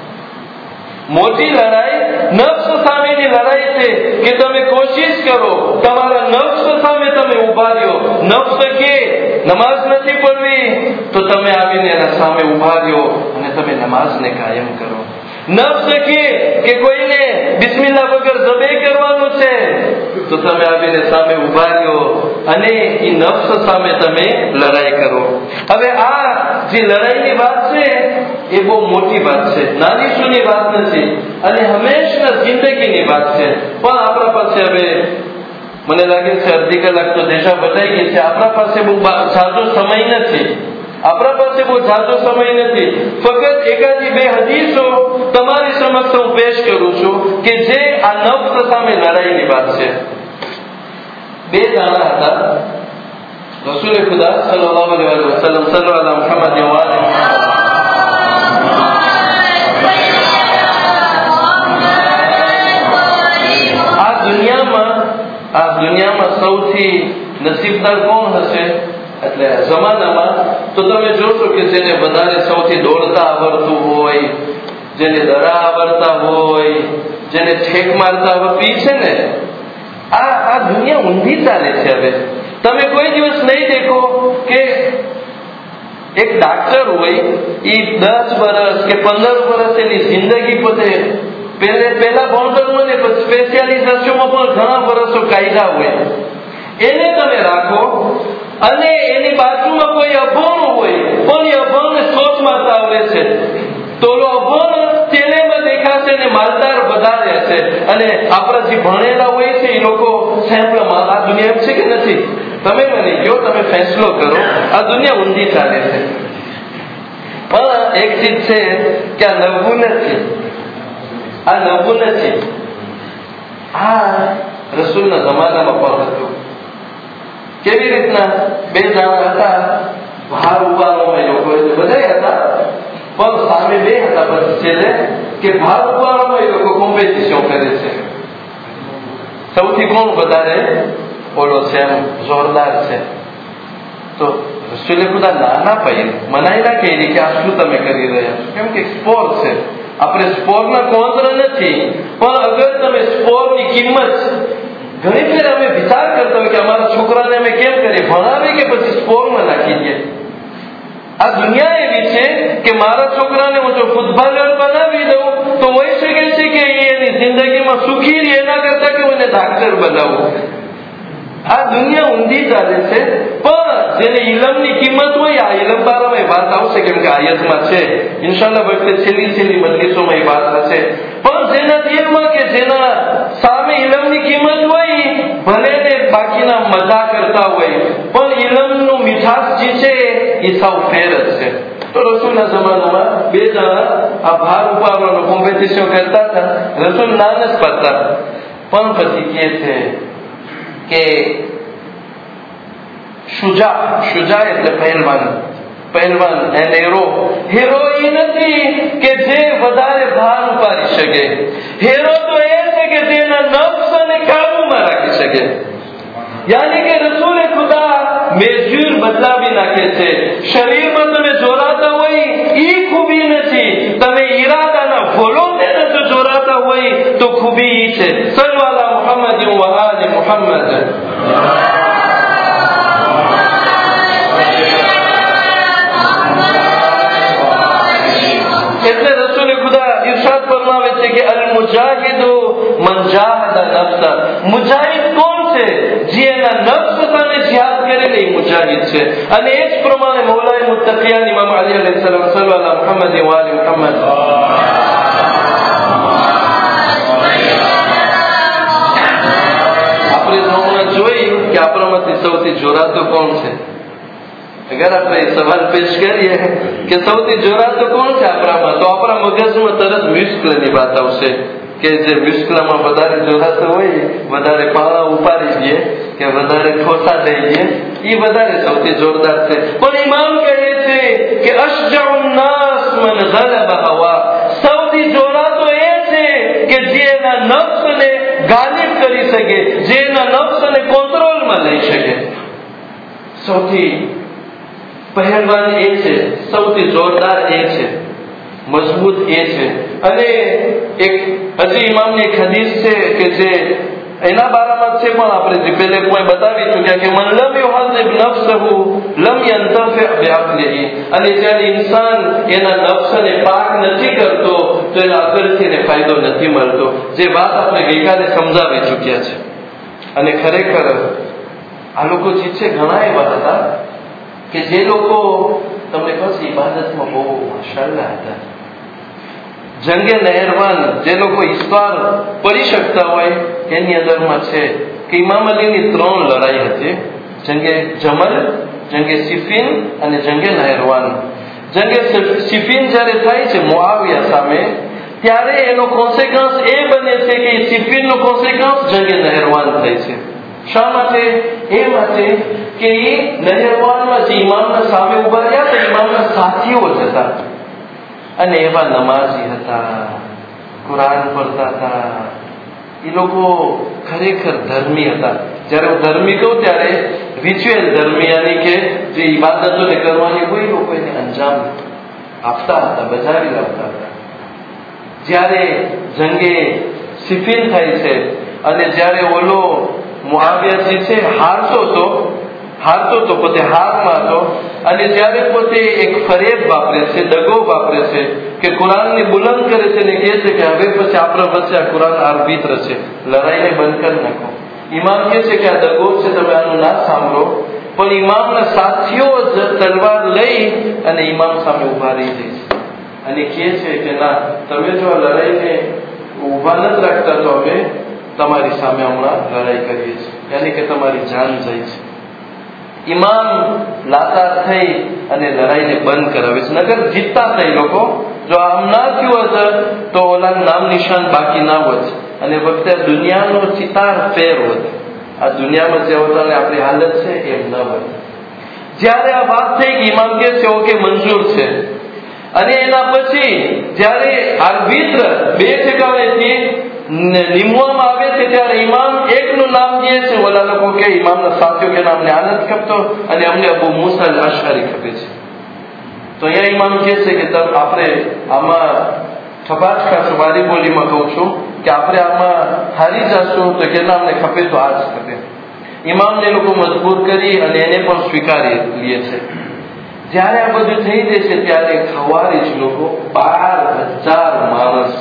મોટી લડાઈ નફ્સ સામેની લડાઈ છે કે તમે કોશિશ કરો તમારા નફ્સ સામે તમે ઉભા રહ્યો. નફ્સ કે નમાઝ નથી પડવી તો તમે આવીને એના સામે ઉભા રહ્યો અને તમે નમાઝને કાયમ કરો. નફ્સ કે કે કોઈને બિસ્મિલ્લાહ વગર ઝબે કરવાનું છે તો તમે આવીને સામે ઉભા રહ્યો અને એ નફ્સ સામે તમે લડાઈ કરો. હવે આ જે લડાઈની વાત છે એ બહુ મોટી વાત છે, નાની સૂની વાત નથી અને હંમેશા જિંદગીની વાત છે. પણ આપણા પાસે હવે મને લાગે છે અડધી કલાક તો દેશા બતાવી ગઈ છે. આપણા પાસે બહુ સાદો સમય નથી. આપણા પાસે બહુ જાજો સમય નથી. ફક્ત એકાદી બે હદીસો તમારી સમક્ષ હું પેશ કરું છું કે જે આ નફ્સ સામે લડાઈની વાત છે. બે જણા હતા. રસૂલ ખુદા સલ્લલ્લાહુ અલૈહિ વસલ્લમ સલ્લલ્લાહુ મુહમ્મદ આ દુનિયામાં આ દુનિયામાં સૌથી નસીબદાર કોણ હશે? એટલે જમાનામાં તો તમે જોશો કે જેને વધારે સૌથી દોડતા આવડતું હોય, જેને દડા આવડતા હોય, જેને ઠેક મારતા આવડતી છે ને, આ આ દુનિયા ઊંધી ચાલે છે. હવે તમે કોઈ દિવસ નહીં દેખો કે એક ડાક્ટર હોય એ દસ વર્ષ કે પંદર વર્ષ એની જિંદગી પોતે પહેલે પહેલા ભણતરમાં ને સ્પેશિયાલિઝેશનમાં પણ ઘણા વર્ષો કાયદા હોય, એને તમે રાખો અને એની બાજુમાં કોઈ અભણ હોય પણ એ અભણને સોચ મારતા આવડે છે, તો અભણ ચેલેમાં દેખાશે ને માલદાર વધારે હશે. અને આપણા જે ભણેલા હોય છે એ લોકો સાંભળમાં આ દુનિયા એમ છે કે નથી, તમે મને કહો, તમે ફેસલો કરો, આ દુનિયા ઊંધી ચાલે છે. પણ એક ચીજ છે કે આ નવું નથી, આ નવું નથી, આ રસૂલના જમાનામાં પણ હતું. કેવી રીતના? બે જણા હતા, ભાર ઉપાડવામાં લોકો બધા હતા, પણ સામે બે હતા. પછી છેલ્લે કે ભાર ઉપાડવામાં એ લોકો કોમ્પિટિશન કરે છે, સૌથી કોણ વધારે ઓલો છે એમ જોરદાર છે. તો રસૂલે ખુદા ના ના પાડી, મનાઈ ના કહી કે આ શું તમે કરી રહ્યા છો, કેમ કે સ્પોર્ટ છે. આપણે સ્પોર્ટના કોન્ત્ર નથી, પણ અગર તમે સ્પોર્ટની કિંમત, ઘણી ફેર અમે વિચાર કરતા હોય કે અમારા છોકરાને અમે કેમ કરીએ, ભણાવીએ કે પછી સ્પોર્ટમાં નાખી દઈએ. આ દુનિયા એવી છે કે મારા છોકરાને હું જો ફૂટબોલર બનાવી દઉં તો હોઈ શકે છે કે એની જિંદગીમાં સુખી રહે, એના કરતા કે હું એને ડાક્ટર બનાવું. આ દુનિયા ઊંધી ચાલે છે. પણ જેને ઇલમની કિંમત હોય, આ ઇલમ બારામાં વાત આવશે, કેમ કે આયતમાં છે, ઇન્શાલ્લાહ વખતે છેલ્લી છેલ્લી મજલિસોમાં એ વાત થશે. પણ જેના દિલમાં કે જેના સામે ઇલમની કિંમત હોય, ભલે ને બાકીના મજા કરતા હોય, પણ ઇલમનું મીઠાશ જે છે એ સાવ ફેર જ છે. તો રસૂલના જમાનામાં બે જણા આ ભાર ઉપાડવાનો કોમ્પિટિશન કરતા હતા. રસૂલ ના જ પાડતા, પણ પછી કે છે કે શુજા, શુજા એટલે પહેલવાન, પહેલવાન એન્ડ હીરો. હીરો એ નથી કે જે વધારે ભાર ઉપાડી શકે, હીરો તો એ છે કે જેના નફ્સ અને કાબુમાં રાખી શકે. યાની કે રસૂલે ખુદા મેજૂર બદલાવી નાખે છે. શરીરમાં તમે જોરાતા હોય એ ખૂબી નથી, તમે ઈરાદાના ફોલોને જો જોરાતા હોય તો ખૂબી ઈ છે. સલ્લલ્લાહુ મુહમ્મદ વ આલિ મુહમ્મદ. એટલે રસૂલે ખુદા ઇરશાદ ફરમાવે છે કે અલ મુજાહિદુ મન જાહદા નફ્સા. મુજાહિદ કોણ છે? જે એના નફ્સ સામે જિહાદ કરે ને એ મુજાહિદ છે. અને એ જ પ્રમાણે મૌલાએ મુત્તકિયાન ઇમામ અલી અલૈહિસ સલામ સલ્લલ્લાહુ મુહમ્મદ વ આલિ મુહમ્મદ. આપણે હમણાં જોયું કે આપણામાંથી સૌથી જોરાતો કોણ છે? અગર આપણે સવાલ પેશ કરીએ કે સૌથી જોરાતો કોણ છે આપણામાં, તો આપણા મગજમાં તરત મુશ્કેલની વાત આવશે કે જે મુશ્કેલમાં વધારે જોરાતો હોય, વધારે પાળા ઉપાડી દઈએ કે વધારે ઠોસા દઈ દઈએ, એ વધારે સૌથી જોરદાર છે. પણ ઇમામ કહે છે કે અશજાઉન નાસ મન ગલબા હવા. સૌથી જોરાતો એ છે કે જે એના નફ્સને ગાલિબ કરી શકે, જે એના નફ્સને કંટ્રોલમાં લઈ શકે. સૌથી પહેલવાન એ છે, સૌથી જોરદાર એ છે, મજબૂત એ છે. અને એક હજી ઇમામની એક હદીસ છે કે જે એના બારામાં છે, પણ આપણે જે પહેલે કોઈ બતાવી ચૂક્યા કે મન લમ યુહાદિબ નફસહુ લમ યંતફિ બિઅક્લિહી. અને જ્યારે ઇન્સાન એના નફસને પાક નથી કરતો તો એના અગરથી ફાયદો નથી મળતો. જે વાત આપણે ગઈકાલે સમજાવી ચૂક્યા છે. અને ખરેખર આ લોકો જે છે ઘણા એવા હતા કે જે લોકો તમને કહો છો ઇબાદતમાં બહુ માશાઅલ્લાહ હતા. જંગે નહેરવાન જે લોકો ઈશ્વાર પડી શકતા હોય એની અંદરમાં છે કે ઇમામ અલીની ત્રણ લડાઈ હતી, જંગે જમલ, જંગે સિફીન અને જંગે નહેરવાન. જંગે સિફીન જ્યારે થાય છે મુઆવિયા સામે, ત્યારે એનો કોન્સિક્વન્સ એ બને છે કે સિફીનનો કોન્સિક્વન્સ જંગે નહેરવાન થાય છે. શા માટે? એ માટે કે એ નહેરવાનમાં જે ઇમામના સામે ઉભા રહ્યા હતા, ઇમામના સાથીઓ જ હતા અને એવા નમાઝી હતા, કુરાન પડતા હતા. એ લોકો ખરેખર ધર્મી હતા. જયારે હું ધર્મી કહું ત્યારે રિચ્યુઅલ ધર્મી, યાની કે જે ઇબાદતોને કરવાની હોય લોકો એને અંજામ આપતા હતા, બજાવી લાવતા હતા. જ્યારે જંગે સિફીન થાય છે અને જ્યારે ઓલો મુઆવિયા જે છે હારતો હતો, હારતો તો પોતે હારમાં હતો, અને જ્યારે પોતે એક ફરેબ વાપરે છે, દગો વાપરે છે, કે કુરાનને બુલંદ કરે છે ને કહે છે કે હવે પછી આપણા વચ્ચે આ કુરાન આર્બિત્ર છે, લડાઈને બંધ કરી નાખો. ઇમામ કહે છે કે આ દગો છે, તમે આનું ના સાંભળો. પણ ઇમામના સાથીઓ તલવાર લઈ અને ઇમામ સામે ઉભા રહી જાય છે અને કહે છે કે ના, તમે જો આ લડાઈને ઉભા નથી રાખતા તો અમે તમારી સામે હમણાં લડાઈ કરીએ છીએ, યાની કે તમારી જાન જાય છે. ઇમામ લાચાર થઈ અને લડાઈને બંધ કરાવે છે. નગર જીતતા થઈ લોકો. જો આમ ના થયું હોત તો ઓલા નામ નિશાન બાકી ના હોત અને વખતે દુનિયાનો ચિતાર ફેર હોત. આ દુનિયામાં જે હોતા ને આપણી હાલત છે એમ ન હોત. જયારે આ વાત થઈ ગઈ, ઇમામ કે છે ઓકે મંજૂર છે. અને એના પછી જયારે આર્બિત્ર બે ઠેકાણેથી નિમવામાં આવે છે ત્યારે ઇમામ એકનું નામ દે છે. ઓલા લોકો કે ઇમામના સાથીઓ કે અમને આનંદ ખપતો અને અમને અબુ મૂસા અલ-અશઅરી ખપે છે. તો અહીંયા ઇમામ કહે છે કે તમ આપણે આમાં ઠપાટ ખાસ મારી બોલીમાં કહું છું કે આપણે આમાં હારી જશું તો કે ના, અમને ખપે તો આ જ ખપે. ઇમામને લોકો મજબૂર કરી અને એને પણ સ્વીકારી લે છે. જયારે આ બધું થઈ જશે ત્યારે ખવારીજ લોકો બાર હજાર માણસ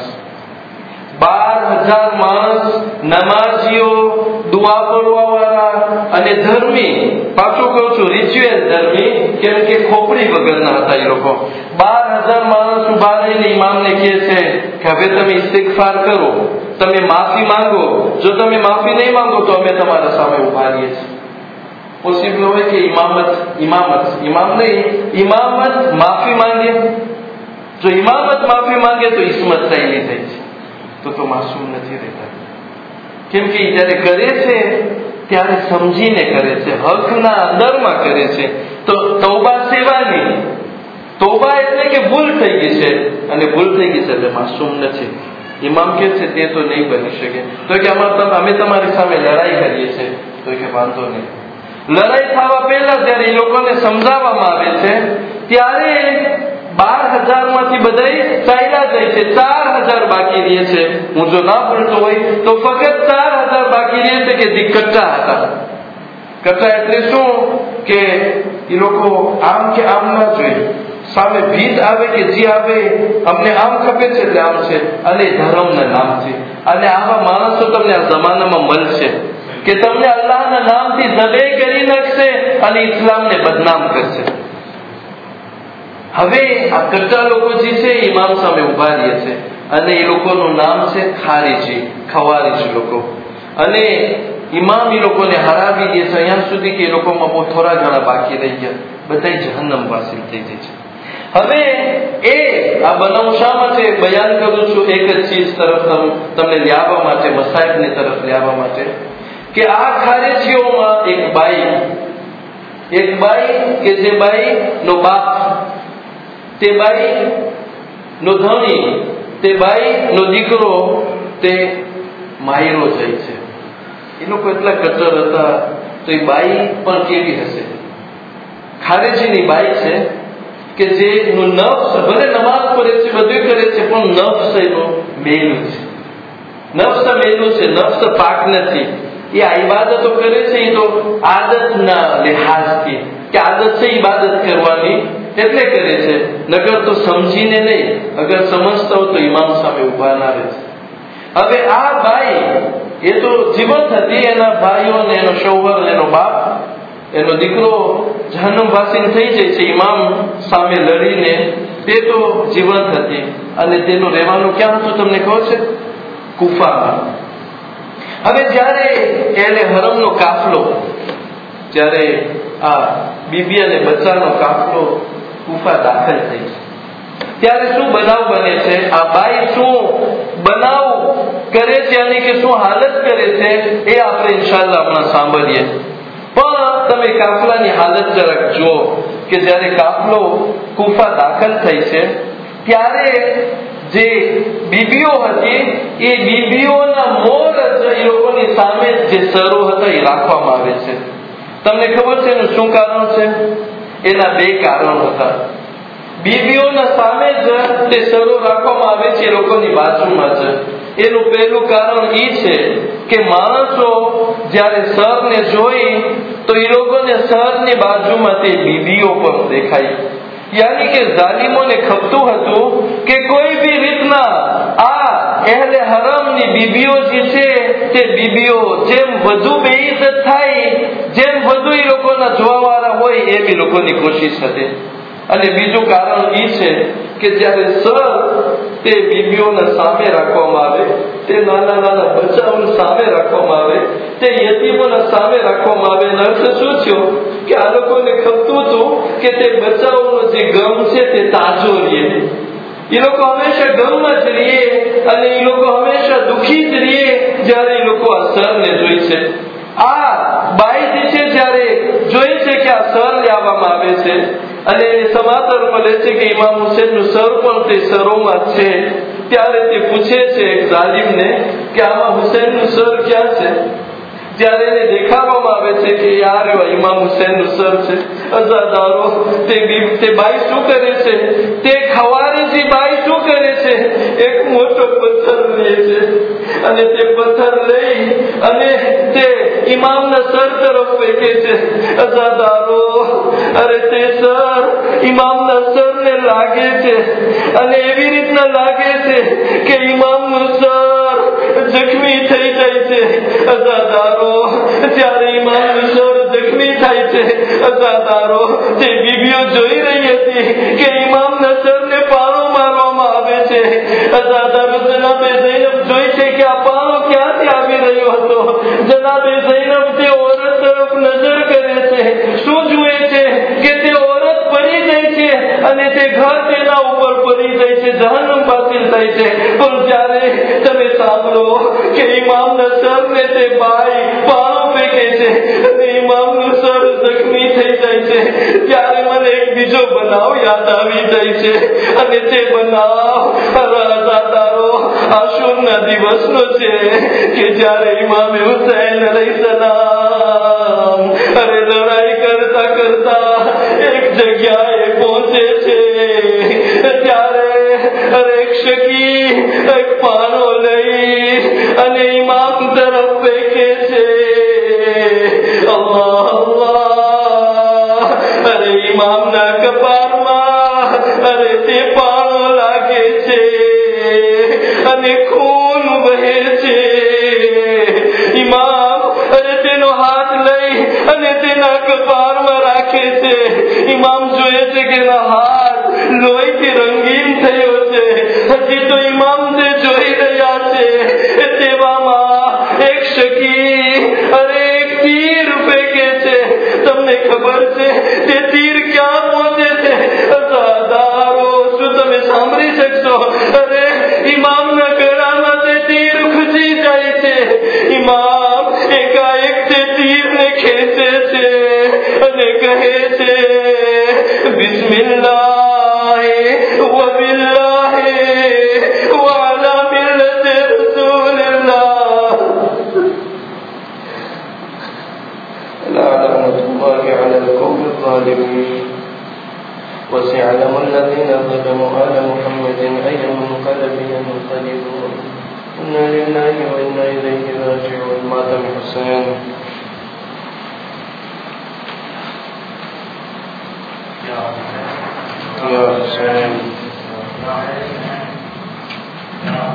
બાર હજાર માણસ નમાજીઓ, દુઆ પડવા વાળા અને ધર્મી, પાછું કહું છું રિચ્યુઅલ ધર્મી, કેમ કે ખોપડી વગરના હતા એ લોકો. બાર હજાર માણસ ઉભા રહીને ઇમામને કહે છે કે હવે તમે ઇસ્તિગફાર કરો, તમે માફી માંગો. જો તમે માફી નહીં માંગો તો અમે તમારા સામે ઉભા રહીએ છીએ. પોસિબલ હોય કે ઇમામત ઇમામત ઇમામ નહીં ઇમામત માફી માંગે. જો ઇમામત માફી માંગે તો ઇસ્મત ચાલી જાય છે, તો તો માસૂમ નથી રહેતા. કેમ કે જયારે કરે છે ત્યારે સમજીને કરે છે, હકના અંદરમાં કરે છે. તો તૌબા સેવાની, તૌબા એટલે કે ભૂલ થઈ ગઈ છે અને ભૂલ થઈ ગઈ છે એટલે માસૂમ નથી. ઇમામ કે છે તે તો નહીં બની શકે. તો કે અમે તમારી સામે લડાઈ કરીએ છીએ. તો કે વાંધો નહીં. લડાઈ થવા પહેલા જયારે એ લોકોને સમજાવવામાં આવે છે ત્યારે બાર હજાર માંથી બધા ચાલ્યા જાય છે, ચાર હજાર બાકી રહે છે. હું જો ના ભૂલતો હોય તો ફક્ત ચાર હજાર બાકી રહે છે કે જે કચ્ચા હતા. કચ્ચા એટલે શું કે એ લોકો આમ કે આમ ના જોઈએ, સામે ભીત આવે કે જે આવે અમને આમ ખપે છે એટલે આમ છે, અને ધર્મના નામથી. અને આવા માણસો તમને આ જમાનામાં મળશે કે તમને અલ્લાહના નામથી જબે કરી નાખશે અને ઇસ્લામને બદનામ કરશે. હવે આ કચ્ચા લોકો જે છે ઇમામ સામે ઉભા રહે છે અને એ લોકોનું નામ છે ખારીજી, ખવારીજ લોકો. અને ઇમામ એ લોકોને હરાવી દે છે અહીંયા સુધી કે એ લોકોમાં બહુ થોડા ઘણા બાકી રહી ગયા, બધા જહન્નમ વાસી થઈ જાય છે. હવે એ આ બનાવ શા માટે બયાન કરું છું? એક જ ચીજ તરફ તમને લાવવા માટે, મસાઇલની તરફ લાવવા માટે કે આ ખારીજીઓમાં એક બાઈ એક બાઈ કે જે બાઈ નો બાપ, તે બાઈ નો ધણી, તે બાઈ નો દીકરો તે માયરો જાય છે. એ લોકો એટલા કચર હતા. તો એ બાઈ પણ કેવી હશે? ખારેજીની બાઈ છે કે જે નું નફ્સ ભલે નમાઝ પડે છે, બધું કરે છે, પણ નફ્સ એનો મેલું છે. નફ્સ મેલું છે, નફ્સ પાક નથી. એ આ ઇબાદતો કરે છે એ તો આદતના લિહાઝથી, કે આદત છે ઇબાદત કરવાની એટલે કરે છે, નગર તો સમજીને નહીં. અગર સમજતા હો તો ઇમામ સામે ઉભા ના રહે છે. હવે આ બાઈ એ તો જીવંત હતી, એના ભાઈઓ ને એનો શૌહર, એનો બાપ, એનો દીકરો જહન્નમવાસી થઈ જાય છે ઇમામ સામે લડીને. તે તો જીવંત હતી અને તેનું રહેવાનું ક્યાં હતું તમને ખબર છે? કુફામાં. હવે જયારે એને હરમનો કાફલો, જયારે આ બીબી અને બચ્ચાનો કાફલો કુફા દાખલ થઈ છે ત્યારે શું બનાવ બને છે? આ બાઈ શું બનાવ કરે છે અને કે શું હાલત કરે છે એ આપણે ઇન્શાઅલ્લાહ હમણાં સાંભળીએ. પણ તમે કાફલાની હાલત જરાક જુઓ કે જયારે કાફલો કુફા દાખલ થઈ છે ત્યારે જે બીબીઓ હતી એ બીબીઓના મોર એ લોકોની સામે જે સરો હતા એ રાખવામાં આવે છે. તમને ખબર છે એનું શું કારણ છે? એના બે કારણ હતા. બીબીઓના સામે જ તે સરો રાખવામાં આવે છે એ લોકોની બાજુમાં છે. એનું પહેલું કારણ એ છે કે માણસો જ્યારે સરને જોઈ તો એ લોકોને સરની બાજુમાં તે બીબીઓ પણ દેખાઈ. યાની કે જાલિમોને ખપતું હતું કે કોઈ બી રીતના આ અહેલે હરામની બીબીઓ જે છે તે બીબીઓ જેમ વધુ બેઇજ્જત થાય, જેમ વધુ એ લોકોના જોવાવાળા હોય એમ એ લોકોની કોશિશ હતી. અને બીજું કારણ એ છે કે જ્યારે સર તે બીબીઓને સામે રાખવામાં આવે, તે નાના નાના બચ્ચાઓને સામે રાખવામાં આવે, તે યતીમોને સામે રાખવામાં આવે, એનો અર્થ શું થયો કે આ લોકોને ખપતું હતું કે તે બચ્ચાઓનો જે ગમ છે તે તાજો રહે. એ લોકો હંમેશા ગમમાં જ રહે અને એ લોકો હંમેશા દુઃખી જ રહે જ્યારે એ લોકો આ સરને જોઈ છે. આ બાઈ જે છે જ્યારે જોઈ છે કે આ સર લાવવામાં આવે છે અને એ સમાચાર મળે છે કે ઇમામ હુસેનનું સર પણ તે સરોમાં છે, ત્યારે તે પૂછે છે એક જાલિમને કે આમાં હુસેનનું સર ક્યાં છે? જ્યારે એને દેખાડવામાં આવે છે કે યાર ઇમામ હુસેનનું સર છે. અઝાદારો તે તે બાઈ શું કરે છે? તે ખવારીજી બાઈ શું કરે છે? એક મોટો પથ્થર લે છે અને તે પથ્થર લઈ અને તે ઇમામના સર તરફ ફેંકે છે. અઝાદારો, અરે તે સર ઇમામના સરને લાગે છે અને એવી રીતના લાગે છે કે ઇમામનું સર જખમી થઈ જાય છે. અઝાદારો, જ્યારે ઇમામનું સર જખમી થાય છે, અઝાદારો તે બીબીઓ જોઈ રહી હતી કે ઇમામના સરને પાણો મારવામાં આવે છે. અઝાદારો, જનાબે ઝૈનબ જોઈ છે કે આ પાણો ક્યાંથી આવી રહ્યો હતો. જનાબે ઝૈનબ તે ઓરત તરફ નજર કરે છે. શું જુએ છે કે તે ઓરત પડી જાય છે અને તે ઘર તેના ઉપર પડી જાય છે, જહન્નમ બાતિલ થાય છે. પણ જ્યારે તમે સાંભળો કે ઇમામના સરને તે બાઈ પાણો ફેંકે છે અને ઇમામનું સર જખમી થઈ જાય છે, ત્યારે મને એક બીજો બનાવ યાદ આવી જાય છે. અને તે બનાવ અઝાદારો આશુરના દિવસનો છે કે જ્યારે ઇમામ હુસૈન અલૈહિસ્સલામ અરે લડાઈ કરતા કરતા એક જગ્યાએ પહોંચે છે, ત્યારે અરે એક શકી એક પાનો લઈ અને ઇમામ તરફ ફેંકે છે. અલ્લાહ અલ્લાહ, અરે ઇમામના કપાળમાં અરે તે પાણો લાગે છે અને ખૂન વહે છે. ઇમામ અરે તેનો હાથ લઈ અને તેના કપાળમાં રાખે છે. ઇમામ જોયે છે કે એના હાથ લોહીથી રંગીન થયો છે. હજી તો ઇમામ જે જોઈ રહ્યા છે તેવામાં એક શકી અરે એક તીર ફેંકે છે. તમને ખબર છે તે તીર ક્યાં પહોંચે છે? અઝાદારો, શું તમે સાંભળી શકશો? અરે ઇમામના ગળામાં તે તીર ઘૂસી જાય છે. ઇમામ એકાએક તે તીરને ખેંચે છે અને કહે છે બિસ્મિલ્લાહ વબિલ્લાહ વઅલા મિલ્લતિ રસૂલિલ્લાહ લઅનતુલ્લાહ અલલ કૌમિz ઝાલિમીન وسيعلم الذين ظلموا آل محمد أي منقلب ينقلبون إنا لله وإنا إليه راجعون. ماتم حسين يا حسين